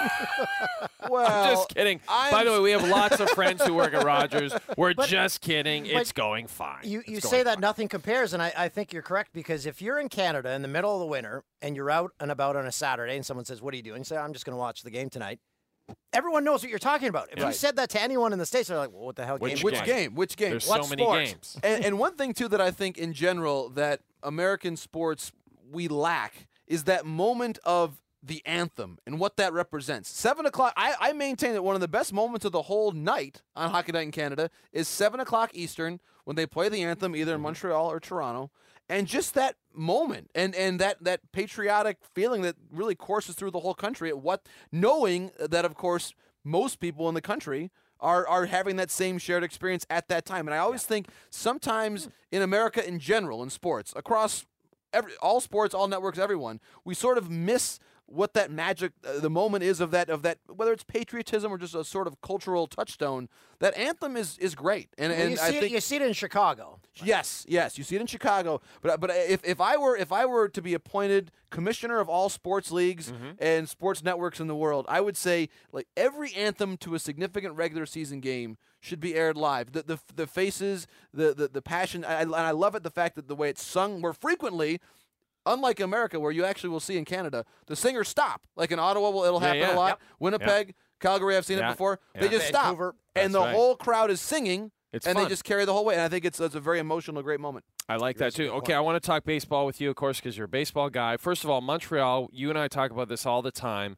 well, just kidding. I'm By the way, we have lots of friends who work at Rogers. We're But- just kidding. but It's going fine. You, you It's say going that fine. nothing compares, and I, I think you're correct because if you're in Canada in the middle of the winter and you're out and about on a Saturday and someone says, "What are you doing?" You say, "I'm just going to watch the game tonight." Everyone knows what you're talking about. If you Right. said that to anyone in the States, they're like, well, what the hell Which game? Which is game? Which game? There's what so many sport? games. And, and one thing too that I think in general that American sports we lack is that moment of the anthem and what that represents. Seven o'clock. I, I maintain that one of the best moments of the whole night on Hockey Night in Canada is seven o'clock Eastern when they play the anthem either in Montreal or Toronto, and just that moment and and that that patriotic feeling that really courses through the whole country at what knowing that of course most people in the country are are having that same shared experience at that time. And I always think sometimes in America in general, in sports, across every all sports, all networks, everyone, we sort of miss what that magic, uh, the moment is of that of that whether it's patriotism or just a sort of cultural touchstone. That anthem is is great, and Well, and you, see I it, think you see it in Chicago. yes, yes, you see it in Chicago. But but if, if I were if I were to be appointed commissioner of all sports leagues and sports networks in the world, I would say like every anthem to a significant regular season game should be aired live. The the, the faces, the the, the passion, I, and I love it the fact that the way it's sung more frequently. Unlike America, where you actually will see in Canada, the singers stop. Like in Ottawa, well, it'll Yeah, happen yeah. a lot. Yep. Winnipeg, Calgary, I've seen Yeah. it before. Yeah. They just Vancouver. stop, and That's the right. whole crowd is singing, It's and fun. they just carry the whole way. And I think it's it's a very emotional, great moment. I like that too. Okay, I want to talk baseball with you, of course, because you're a baseball guy. First of all, Montreal, you and I talk about this all the time.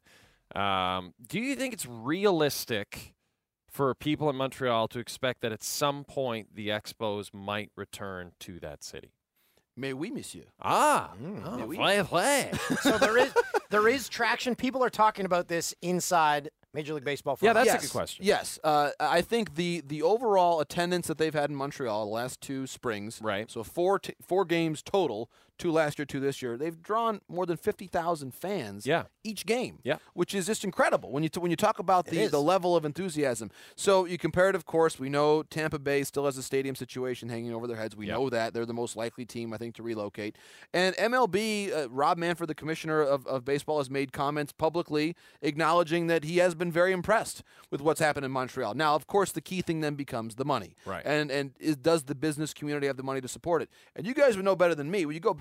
Um, do you think it's realistic for people in Montreal to expect that at some point the Expos might return to that city? Mais oui, monsieur. Ah, Oh, oh, vrai, vrai. So there is there is traction. People are talking about this inside Major League Baseball. Yeah, front that's a yes. good question. Yes, uh, I think the the overall attendance that they've had in Montreal the last two springs, Right. So four t- four games total, two last year, two this year. They've drawn more than fifty thousand fans. Yeah. Each game. Yeah. Which is just incredible when you t- when you talk about It the is. the level of enthusiasm. So you compare it, of course. We know Tampa Bay still has a stadium situation hanging over their heads. We Yep. know that they're the most likely team, I think, to relocate. And M L B, uh, Rob Manfred, the commissioner of, of baseball, has made comments publicly acknowledging that he has been very impressed with what's happened in Montreal. Now, of course, the key thing then becomes the money. Right. And and is, does the business community have the money to support it? And you guys would know better than me. When you go back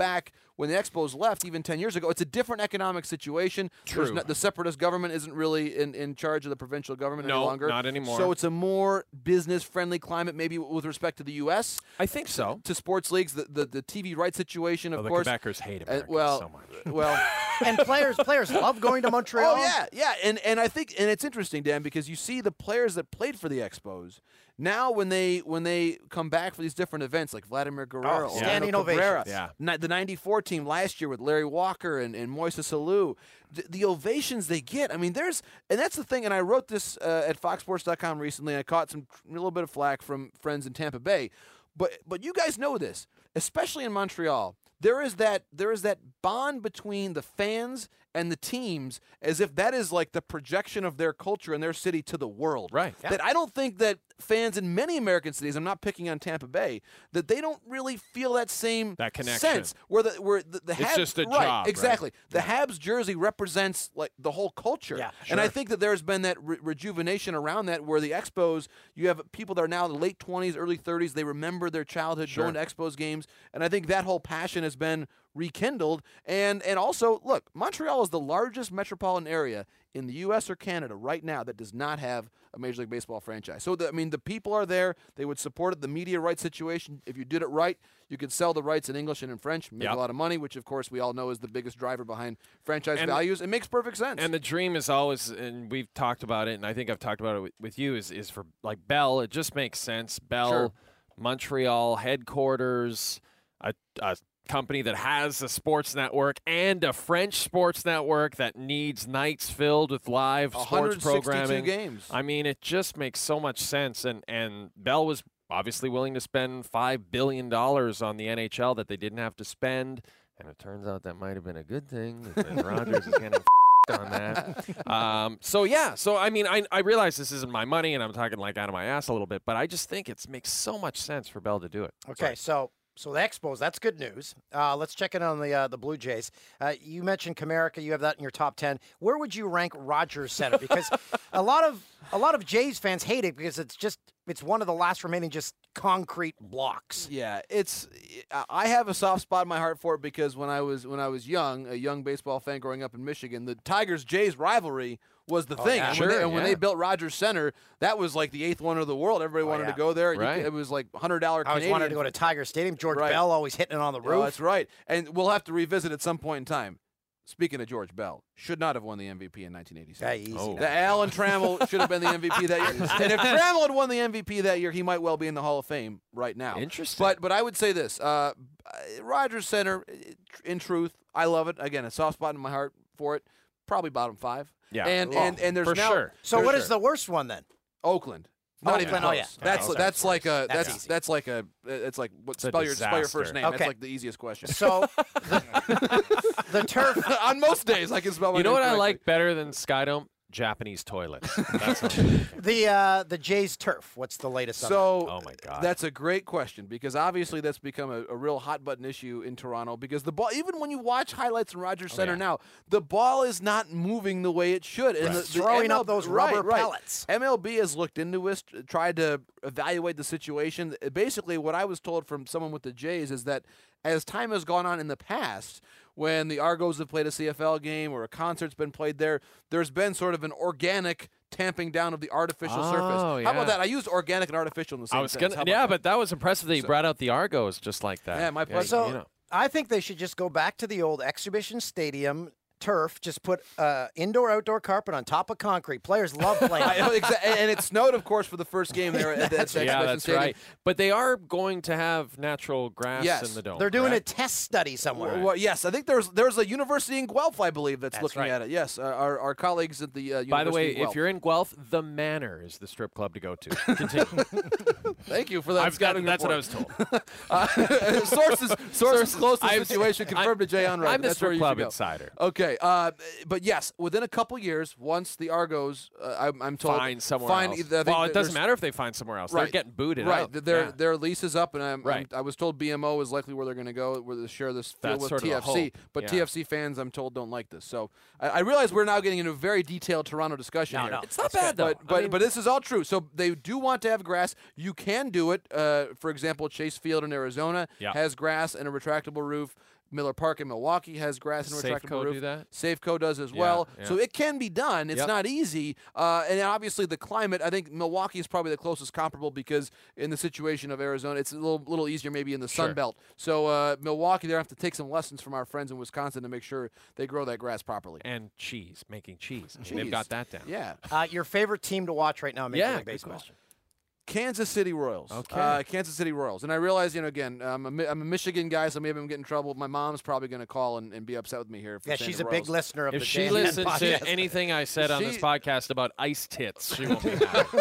back when the Expos left, even ten years ago, it's a different economic situation. True. There's not, the separatist government isn't really in, in charge of the provincial government No, any longer. not anymore. So it's a more business-friendly climate, maybe with respect to the U S I think so. To sports leagues, the, the, the T V rights situation, of Oh, the course. Quebecers hate Uh, Americans well, so much. Well, and players players love going to Montreal. Oh yeah, yeah, and and I think and it's interesting, Dan, because you see the players that played for the Expos now when they when they come back for these different events, like Vladimir Guerrero, Oh, standing Orlando Cabrera, ovations. Yeah. Ni- the ninety-four team last year with Larry Walker and, and Moises Alou, the, the ovations they get. I mean, there's and that's the thing. And I wrote this uh, at fox sports dot com recently. And I caught some a little bit of flack from friends in Tampa Bay, but but you guys know this, especially in Montreal. There is that there is that bond between the fans and the teams, as if that is like the projection of their culture and their city to the world. Right. Yeah. That I don't think that fans in many American cities, I'm not picking on Tampa Bay, that they don't really feel that same That connection. sense. Where the where the, the It's Habs, just a right, job, right? exactly. The Habs jersey represents like the whole culture. Yeah, And I sure. think that there's been that re- rejuvenation around that, where the Expos, you have people that are now in the late twenties, early thirties, they remember their childhood Sure. going to Expos games, and I think that whole passion has been rekindled. And and also, look, Montreal is the largest metropolitan area in the U S or Canada right now that does not have a Major League Baseball franchise. So, the, I mean, the people are there. They would support it. The media rights situation, if you did it right, you could sell the rights in English and in French, make Yep. a lot of money, which, of course, we all know is the biggest driver behind franchise And- values. It makes perfect sense. And the dream is always, and we've talked about it, and I think I've talked about it with, with you, is, is for like Bell. It just makes sense. Bell, Sure. Montreal headquarters, a, a company that has a sports network and a French sports network that needs nights filled with live sports one hundred sixty-two programming. games. I mean, it just makes so much sense. And and Bell was obviously willing to spend five billion dollars on the N H L that they didn't have to spend. And it turns out that might have been a good thing. And Rogers is getting on that. Um, so, yeah. So, I mean, I, I realize this isn't my money, and I'm talking like out of my ass a little bit, but I just think it makes so much sense for Bell to do it. Okay, so so the Expos, that's good news. Uh, let's check in on the uh, the Blue Jays. Uh, you mentioned Comerica, you have that in your top ten. Where would you rank Rogers Center? Because a lot of a lot of Jays fans hate it because it's just it's one of the last remaining just concrete blocks. Yeah, it's. I have a soft spot in my heart for it because when I was when I was young, a young baseball fan growing up in Michigan, the Tigers Jays rivalry was the Oh, thing. yeah. And, Sure, when they, and when yeah. they built Rogers Center, that was like the eighth wonder of the world. Everybody wanted yeah. to go there. You Right. could- it was like hundred dollar I always Canadian. wanted to go to Tiger Stadium. George Right. Bell always hitting it on the Oh, roof. that's right. And we'll have to revisit at some point in time. Speaking of George Bell, should not have won the M V P in nineteen eighty-seven. Yeah, easy Oh. now. The Alan Trammell should have been the M V P that year. And if Trammell had won the M V P that year, he might well be in the Hall of Fame right now. Interesting. But but I would say this: uh, Rogers Center, in truth, I love it. Again, a soft spot in my heart for it. Probably bottom five. Yeah. And Oh, and and there's for now sure. So for what is sure. the worst one then? Oakland? Not Oakland, even oh, close. yeah. That's Yeah, that's Oakland's like a That's that's easy. that's like a it's like what It's a spell your spell your first disaster. name. Okay. That's like the easiest question. So the, the turf. On most days, I can spell my You know name what I correctly. like better than Skydome? Japanese toilets. That's what The uh, the Jays turf. What's the latest? on So, Oh, my God. that's a great question because obviously that's become a, a real hot button issue in Toronto because the ball, even when you watch highlights in Rogers Center yeah. now, the ball is not moving the way it should. And Right. the, It's the throwing M L up those right, rubber right. pellets. M L B has looked into it, tried to evaluate the situation. Basically, what I was told from someone with the Jays is that as time has gone on in the past, when the Argos have played a C F L game or a concert's been played there, there's been sort of an organic tamping down of the artificial surface. Oh, How yeah. about that? I used organic and artificial in the same I was sentence. How gonna, about yeah, that? but that was impressive that you So- brought out the Argos just like that. Yeah, my pleasure. So you know. I think they should just go back to the old exhibition stadium turf. Just put uh, indoor outdoor carpet on top of concrete. Players love playing. I know, exa- and it snowed, of course, for the first game there at the That's Exhibition Yeah, that's Stadium. right. But they are going to have natural grass Yes. in the dome. They're doing correct? a test study somewhere. Well, well, yes, I think there's there's a university in Guelph, I believe, that's, That's looking right. at it. Yes, uh, our our colleagues at the uh, University By the way, of Guelph. if you're in Guelph, the Manor is the strip club to go to. Continue. Thank you for that. I've got, scouting that's what I report. was told. Uh, sources sources close to the I've- situation confirmed to Jay on right. I'm the That's where strip you club should go. insider. Okay, uh, but yes, within a couple years, once the Argos, uh, I'm, I'm told, Find somewhere find, else. I think Well, that it doesn't there's- matter if they find somewhere else. Right. They're getting booted Right, out. th- their Yeah. their lease is up, and I'm, Right. I'm I was told B M O is likely where they're going to go, where they share this field That's with sort of T the F C. hope. But Yeah. T F C fans, I'm told, don't like this. So I, I realize we're now getting into a very detailed Toronto discussion No, here. no, It's not bad, though. But I but, mean- but this is all true. So they do want to have grass. You can do it. Uh, for example, Chase Field in Arizona Yeah. has grass and a retractable roof. Miller Park in Milwaukee has grass and a retractable Safeco roof. do that? Safeco does as Yeah, well. yeah. So it can be done. It's Yep. not easy. Uh, and obviously the climate, I think Milwaukee is probably the closest comparable because in the situation of Arizona, it's a little little easier maybe in the Sun Sure. Belt. So uh, Milwaukee, they have to take some lessons from our friends in Wisconsin to make sure they grow that grass properly. And cheese, making cheese. I mean, Cheese. they've got that down. Yeah. Uh, your favorite team to watch right now in Major Yeah, League good Baseball? question. Kansas City Royals. Okay. Uh, Kansas City Royals. And I realize, you know, again, I'm a, Mi- I'm a Michigan guy, so maybe I'm getting in trouble. My mom's probably going to call and, and be upset with me here. For Yeah, saying she's the a big Royals. listener of If the she Jan listens podcast. to anything I said on this She- podcast about ice tits, she won't be happy.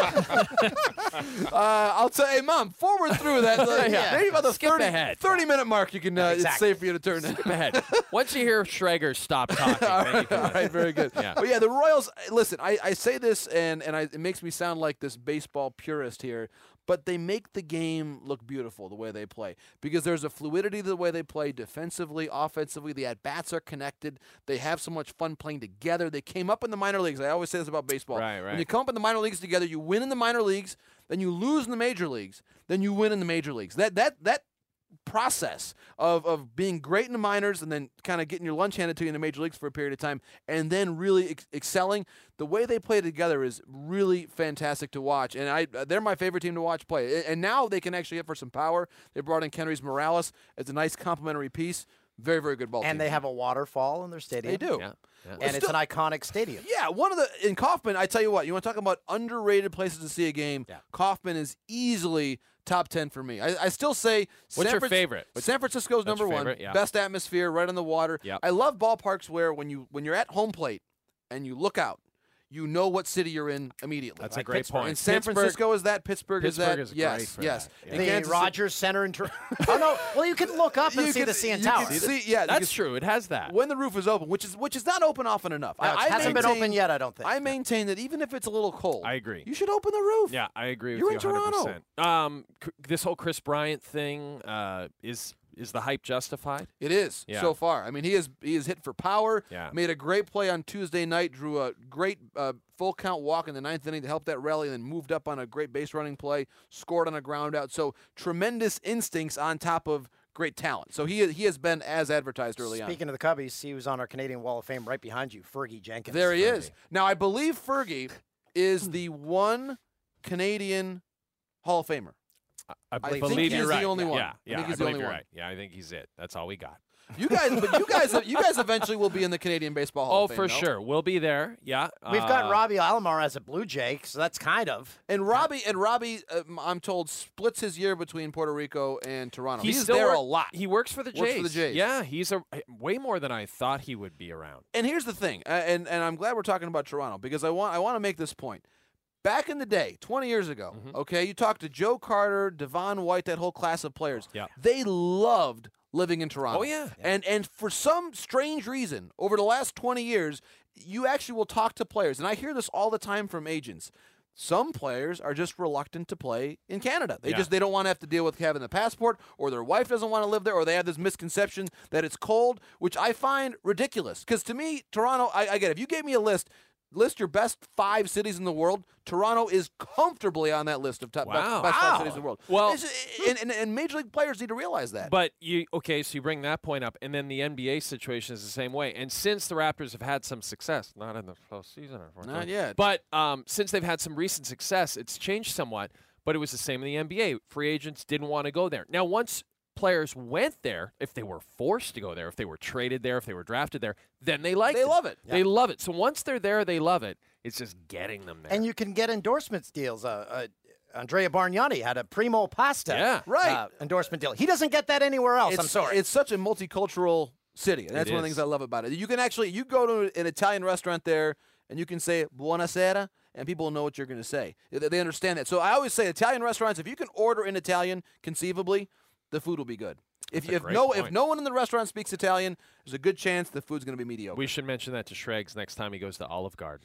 Uh, I'll tell you, Mom, forward through that. Uh, Yeah. Maybe about the Skip thirty, ahead. thirty minute mark, you can. Uh, It's Exactly. safe for you to turn. Skip ahead. Once you hear Schrager stop talking, all then you right, can all listen. right, very good. Yeah. But yeah, the Royals. Listen, I, I say this, and and I, it makes me sound like this baseball purist here. But they make the game look beautiful the way they play because there's a fluidity to the way they play defensively, offensively. The at-bats are connected. They have so much fun playing together. They came up in the minor leagues. I always say this about baseball. Right, right. When you come up in the minor leagues together, you win in the minor leagues, then you lose in the major leagues, then you win in the major leagues. That that that process of, of being great in the minors and then kind of getting your lunch handed to you in the major leagues for a period of time and then really ex- excelling, the way they play together is really fantastic to watch. And I they're my favorite team to watch play. And now they can actually hit for some power. They brought in Kenrys Morales as a nice complimentary piece. Very, very good ball team. And they have a waterfall in their stadium. They do. Yeah, yeah. And it's Still- an iconic stadium. Yeah, one of the in Kaufman, I tell you what, you want to talk about underrated places to see a game. Yeah. Kaufman is easily top ten for me. I, I still say What's San your Fran- favorite? What's- San Francisco's That's number your one. favorite? Yeah. Best atmosphere, right on the water. Yep. I love ballparks where when you when you're at home plate and you look out, you know what city you're in immediately. That's a Like great Pittsburgh. point. And San Pittsburgh- Francisco is that. Pittsburgh, is that. Pittsburgh is yes, great for yes. that, yeah. And The Kansas Rogers Center in Toronto. Oh, no. Well, you can look up and You see can- the C N you Tower. can see- yeah, you That's can- true. It has that. when the roof is open, which is which is not open often enough. No, it I, I hasn't been maintain- open yet, I don't think. I maintain that even if it's a little cold, I agree. you should open the roof. Yeah, I agree with You're you in Toronto. one hundred percent. Um, c- this whole Chris Bryant thing uh, is is the hype justified? It is Yeah. so far. I mean, he is he is hit for power. Yeah. Made a great play on Tuesday night. Drew a great uh, full count walk in the ninth inning to help that rally, and then moved up on a great base running play. Scored on a ground out. So tremendous instincts on top of great talent. So he he has been as advertised early on. Speaking of the Cubbies, he was on our Canadian Wall of Fame right behind you, Fergie Jenkins. There he Fergie. is. Now I believe Fergie is the one Canadian Hall of Famer. I, I believe think he's you're the right. only yeah. one. Yeah, I yeah, think he's I the believe only you're one. right. Yeah, I think he's it. That's all we got. You guys, but you guys, you guys eventually will be in the Canadian Baseball Hall Oh, of Fame. for no? sure. We'll be there. Yeah. We've got Uh, Robbie Alomar as a Blue Jay, so that's kind of. And Robbie and Robbie, um, I'm told, splits his year between Puerto Rico and Toronto. He's He's still there work- a lot. He works for the Jays. Works for the Jays. Yeah, he's a way more than I thought he would be around. And here's the thing, uh, and and I'm glad we're talking about Toronto because I want I want to make this point. Back in the day, twenty years ago, Mm-hmm. okay, you talked to Joe Carter, Devon White, that whole class of players. Yeah. They loved living in Toronto. Oh, yeah. And and for some strange reason, over the last twenty years, you actually will talk to players, and I hear this all the time from agents. Some players are just reluctant to play in Canada. They Yeah. just they don't want to have to deal with having the passport, or their wife doesn't want to live there, or they have this misconception that it's cold, which I find ridiculous. Because to me, Toronto, I, I get it. If you gave me a list, list your best five cities in the world, Toronto is comfortably on that list of top best, Wow. best five Wow. cities in the world. Well- It's- and, and, and major league players need to realize that. But you okay? So you bring that point up, and then the N B A situation is the same way. And since the Raptors have had some success, not in the postseason, unfortunately, Not yet. But um, since they've had some recent success, it's changed somewhat. But it was the same in the N B A. Free agents didn't want to go there. Now, once players went there, if they were forced to go there, if they were traded there, if they were drafted there, then they like They love it. They love it. So once they're there, they love it. It's just getting them there. And you can get endorsements deals. Uh, uh, Andrea Bargnani had a Primo Pasta Yeah. Right. uh, endorsement deal. He doesn't get that anywhere else. it's, I'm sorry. It's such a multicultural city, and that's It one of the is. things I love about it. You can actually you go to an Italian restaurant there, and you can say "Buonasera," and people will know what you're going to say. They they understand that. So I always say Italian restaurants, if you can order in Italian, conceivably, the food will be good. If, That's a if great no if point. no one in the restaurant speaks Italian, there's a good chance the food's going to be mediocre. we should mention that to Shregs next time he goes to Olive Garden.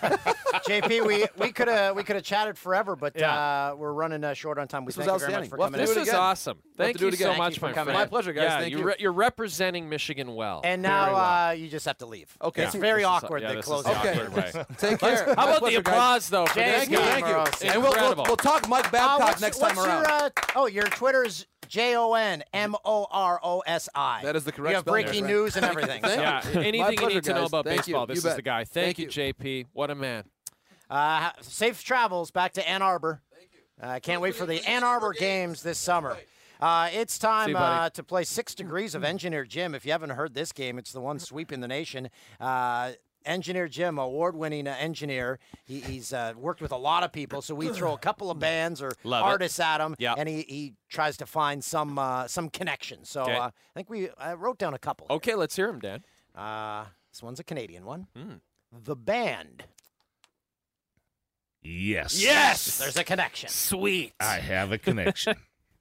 J P, we we could have we could have chatted forever, but Yeah. uh, we're running uh, short on time. We This was thank you very much outstanding. for We'll have coming to in. do This it is again. awesome. We'll have Thank to do you it so again. much, Thank you for my coming friend. in. My pleasure, guys. Yeah, Thank you're you. re- you're representing Michigan well. And Very now well. uh, you just have to leave. Okay. It's very This is- awkward yeah, to this is close the out. Okay. awkward way. Take care. How My about pleasure, the guys. applause, though, for Thank this you. guy? Thank you. Morosi. And we'll, we'll, Incredible. we'll talk Mike Uh, Babcock what's next what's time your, around. uh, oh, your Twitter's J O N M O R O S I. That is the correct You have spelling, breaking right? news and everything. Thank Yeah, you. anything My you pleasure, need to know guys. about Thank you. baseball, this You is bet. the guy. Thank, Thank you, you. J P. What a man. Uh, safe travels back to Ann Arbor. Thank you. Uh, can't wait for the Ann Arbor games this summer. Uh, it's See time you, buddy. uh, to play Six Degrees of Engineer Jim. If you haven't heard this game, it's the one sweeping the nation. Uh, Engineer Jim, award-winning uh, engineer. He, he's uh, worked with a lot of people, so we throw a couple of bands or Love it. artists at him, Yep. and he, he tries to find some uh, some connection. So Okay. uh, I think we I wrote down a couple. Okay, let's hear him, Dan. Uh, this one's a Canadian one. Mm. The Band. Yes. Yes! There's a connection. Sweet. I have a connection.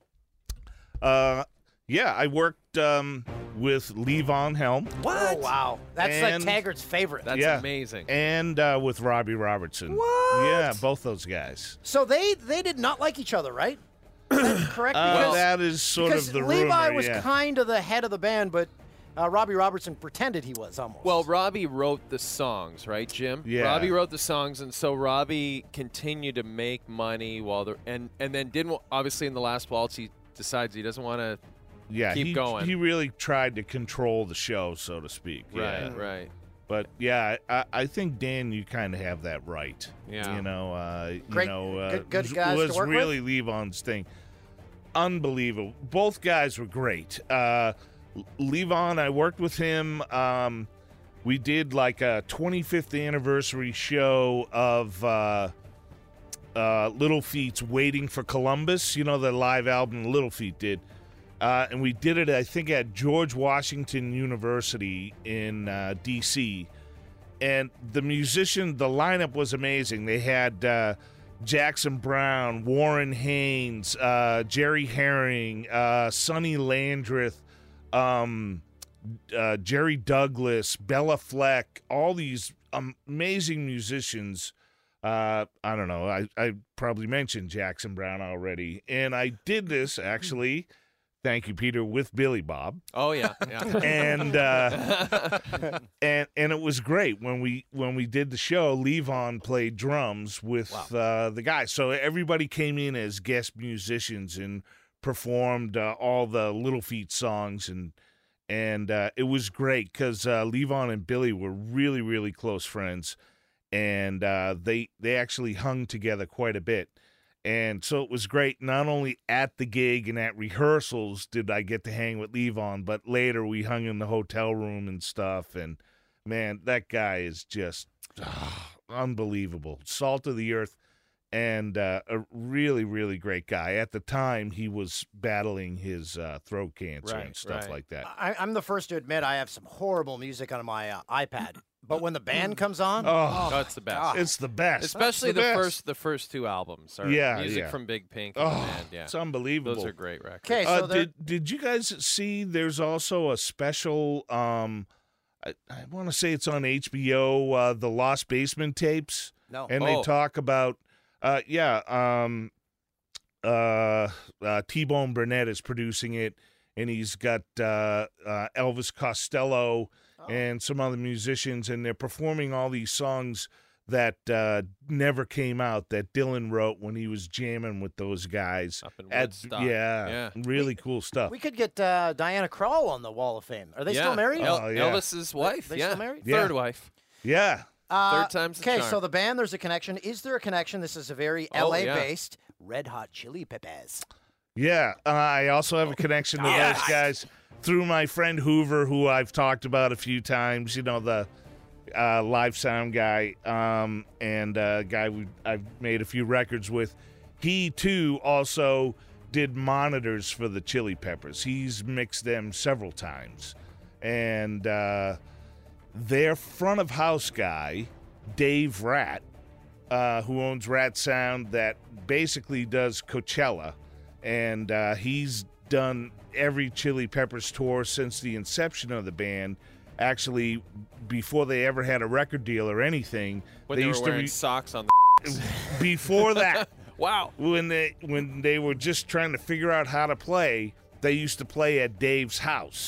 uh, yeah, I worked um, with Lee Von Helm. What? Oh, wow. That's And- like Taggart's favorite. That's Yeah. amazing. And uh, with Robbie Robertson. What? Yeah, both those guys. So they they did not like each other, right? Is that correct? Uh, Because- that is sort because of the Levi rumor, was yeah. kind of the head of the band, but uh, Robbie Robertson pretended he was almost. Well, Robbie wrote the songs, right, Jim? Yeah. Robbie wrote the songs, and so Robbie continued to make money while the and and then didn't obviously in the last waltz he decides he doesn't want to. Yeah, keep he, going. he really tried to control the show, so to speak. Yeah. Right, right. But yeah, I, I think Dan, you kind of have that right. Yeah. You know, uh, Great- you know, uh, good- good was- guys to was work with? really Levon's thing. Unbelievable. Both guys were great. Uh, Levon, I worked with him. Um, we did like a twenty-fifth anniversary show of uh, uh, Little Feat's "Waiting for Columbus." You know, the live album Little Feat did. Uh, and we did it, I think, at George Washington University in uh, D C And the musician, the lineup was amazing. They had uh, Jackson Brown, Warren Haynes, uh, Jerry Herring, uh, Sonny Landreth, um, uh, Jerry Douglas, Bella Fleck, all these amazing musicians. Uh, I don't know. I, I probably mentioned Jackson Brown already. And I did this, actually. Thank you, Peter, with Billy Bob. Oh yeah, yeah. and uh, and and it was great when we when we did the show. Levon played drums with uh, the guys, so everybody came in as guest musicians and performed uh, all the Little Feat songs, and and uh, it was great because uh, Levon and Billy were really really close friends, and uh, they they actually hung together quite a bit. And so it was great. Not only at the gig and at rehearsals did I get to hang with Levon, but later we hung in the hotel room and stuff. And, man, that guy is just ah, unbelievable. Salt of the earth and uh, a really, really great guy. At the time, he was battling his uh, throat cancer Right, and stuff right. like that. I, I'm the first to admit I have some horrible music on my uh, iPad, but when the band comes on, Oh, Oh, it's the best. God. it's the best. Especially It's the, best. first the first two albums. Are Yeah, music yeah. from Big Pink and Oh, the band. Yeah, it's unbelievable. those are great records. okay, Uh, so they're- did did you guys see? There's also a special. Um, I, I want to say it's on H B O. Uh, the Lost Basement tapes. No. and Oh. they talk about. Uh, yeah. Um, uh, uh, T-Bone Burnett is producing it, and he's got uh, uh, Elvis Costello and some other musicians, and they're performing all these songs that uh, never came out that Dylan wrote when he was jamming with those guys. Up in At- Woodstock. yeah, Yeah. really cool stuff. we could get uh, Diana Krall on the Wall of Fame. Are they yeah. still married? El- Oh, yeah. Elvis's wife. They yeah, still married? Yeah. third wife. Yeah. Uh, Third time's the Okay, charm. so the band, there's a connection. Is there a connection? This is a very Oh, L A yeah. based Red Hot Chili Peppers. Yeah, uh, I also have a connection to those guys through my friend Hoover, who I've talked about a few times. You know, the uh, live sound guy, um, and uh, guy we I've made a few records with. He too also did monitors for the Chili Peppers. He's mixed them several times, and uh, their front of house guy, Dave Rat, uh, who owns Rat Sound, that basically does Coachella. And uh, he's done every Chili Peppers tour since the inception of the band. Actually, before they ever had a record deal or anything, When they they, were used wearing to. Re- socks on the. before that, Wow. when they when they were just trying to figure out how to play, they used to play at Dave's house,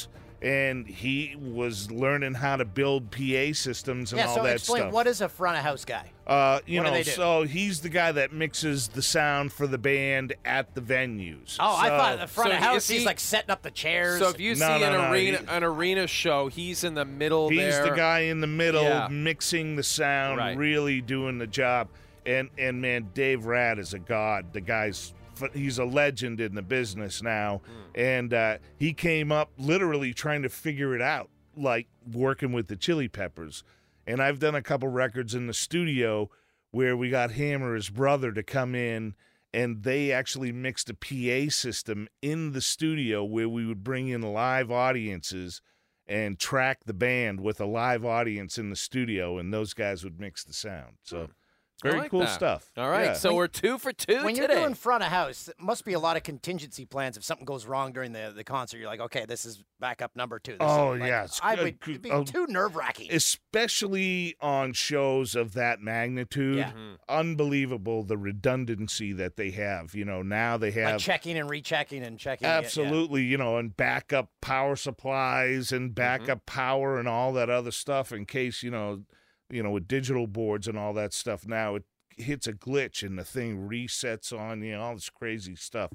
and he was learning how to build P A systems and yeah, all so that explain, stuff. what is a front of house guy? Uh, you What do know, they do? so he's the guy that mixes the sound for the band at the venues. Oh, I So- thought the front So of you house, see- he's like setting up the chairs. So if you No, see no, an no, arena he- an arena show, he's in the middle He's there. the guy in the middle Yeah. mixing the sound, Right. really doing the job. And and man, Dave Rad is a god. The guy's he's a legend in the business now, Hmm. and uh, he came up literally trying to figure it out, like working with the Chili Peppers. And I've done a couple records in the studio where we got him or his brother to come in, and they actually mixed a P A system in the studio where we would bring in live audiences and track the band with a live audience in the studio, and those guys would mix the sound. So I very like cool that. stuff. All right, Yeah. so we're two for two when you're today. doing front of house, there must be a lot of contingency plans. If something goes wrong during the, the concert, you're like, okay, this is backup number two. This Oh, is, like, yeah, it's I good- would good- it'd be oh, too nerve wracking. Especially on shows of that magnitude. Yeah. Mhm. Unbelievable the redundancy that they have. You know, now they have Like checking and rechecking and checking. it, yeah. absolutely, you know, and backup power supplies and backup power and all that other stuff in case, you know, you know, with digital boards and all that stuff now, it hits a glitch and the thing resets on you, know, all this crazy stuff.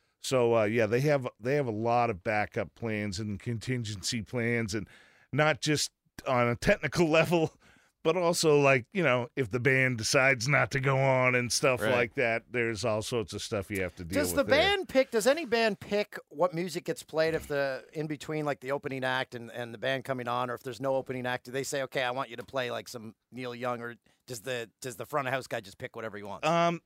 So uh, yeah, they have they have a lot of backup plans and contingency plans, and not just on a technical level, but also like, you know, if the band decides not to go on and stuff Right. like that, there's all sorts of stuff you have to deal Does with. the there. band pick? Does any band pick what music gets played if the in between like the opening act and, and the band coming on, or if there's no opening act? Do they say, okay, I want you to play like some Neil Young, or does the does the front of house guy just pick whatever he wants? Um,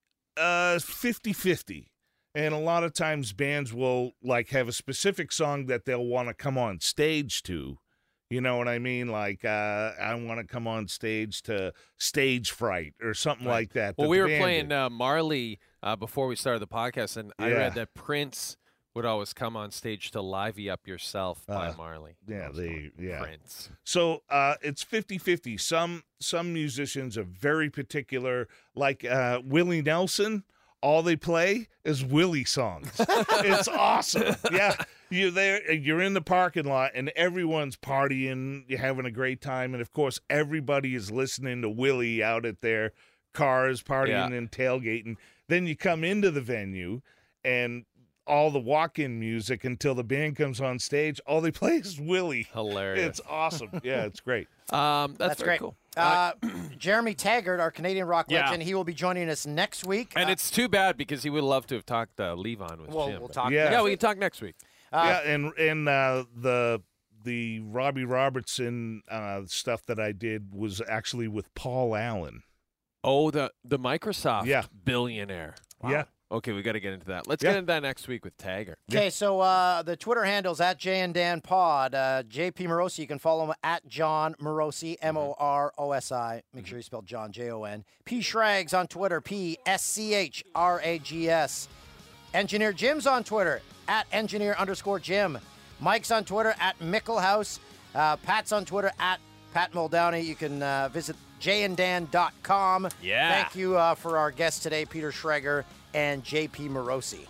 uh, fifty-fifty. And a lot of times bands will like have a specific song that they'll want to come on stage to. You know what I mean? Like, uh, I want to come on stage to Stage Fright or something Right. like that. Well, that we the were band playing did. uh, Marley uh, before we started the podcast, and I Yeah. read that Prince would always come on stage to "Livey Up Yourself" by Uh, Marley. Yeah, they, yeah. Prince. So uh, it's fifty-fifty. Some some musicians are very particular, like uh, Willie Nelson. All they play is Willie songs. It's awesome. Yeah, you're there. You're in the parking lot, and everyone's partying. You're having a great time, and of course, everybody is listening to Willie out at their cars, partying Yeah. and tailgating. Then you come into the venue, and all the walk-in music until the band comes on stage. All they play is Willie. Hilarious. It's awesome. Yeah, it's great. Um, that's, That's very great. cool. Uh, Jeremy Taggart, our Canadian rock Yeah. legend, he will be joining us next week. And Uh, it's too bad because he would love to have talked uh, Levon with Well, Jim. we'll but- talk Yeah. Yeah, we can talk next week. yeah, and and uh, the the Robbie Robertson uh, stuff that I did was actually with Paul Allen. Oh, the the Microsoft Yeah. billionaire. Yeah. Okay, we got to get into that. Let's Yeah. get into that next week with Taggart. Okay, so uh, the Twitter handle's at Jay and Dan Pod. Uh, J P Morosi, you can follow him at John Morosi, M O R O S I. Make sure you spell John, J O N. P Schrags on Twitter, P S C H R A G S. Engineer Jim's on Twitter, at engineer underscore Jim. Mike's on Twitter, at Mickelhouse. Uh, Pat's on Twitter, at Pat Muldowney. You can uh, visit jay and dan dot com. Yeah. Thank you uh, for our guests today, Peter Schrager and J P Morosi.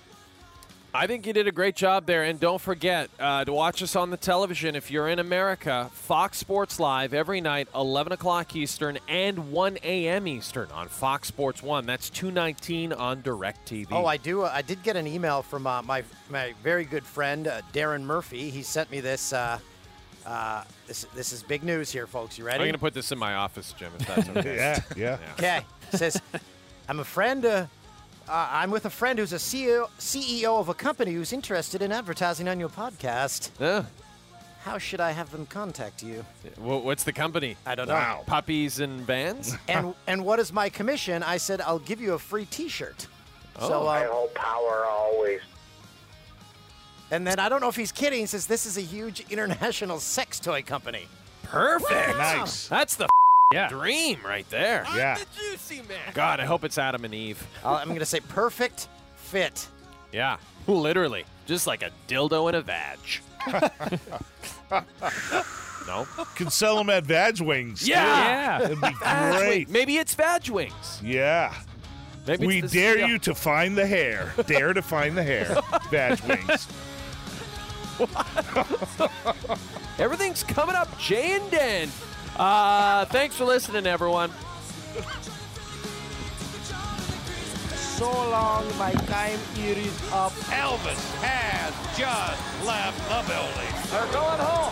I think you did a great job there. And don't forget uh, to watch us on the television if you're in America. Fox Sports Live every night, eleven o'clock Eastern and one a.m. Eastern on Fox Sports one. That's two nineteen on DirecTV. Oh, I do. Uh, I did get an email from uh, my my very good friend uh, Darren Murphy. He sent me this. Uh, uh, this this is big news here, folks. You I'm ready? going to put this in my office, Jim, if that's okay. Yeah, yeah. Okay. Says, I'm a friend. Uh, uh, I'm with a friend who's a C E O, C E O of a company who's interested in advertising on your podcast. Yeah. How should I have them contact you? Wh- What's the company? I don't know. Wow. Puppies and vans? And and what is my commission? I said I'll give you a free T-shirt. So Oh. My uh, whole power always. and then I don't know if he's kidding. He says this is a huge international sex toy company. Perfect. Nice. That's the Yeah. dream right there. Yeah. The juicy man. God, I hope it's Adam and Eve. I'll, I'm going to say perfect fit. Yeah, literally. Just like a dildo in a vag. No? Could sell them at Vag Wings. Yeah. too. Yeah. That'd be Vag great. wings. Maybe it's vag wings. Yeah. Maybe We it's the dare C E O. you to find the hair. Dare to find the hair. Vag Wings. Bronx coming up. Jay and Dan. Uh, thanks for listening, everyone. So long, my time here is up. Elvis has just left the building. They're going home.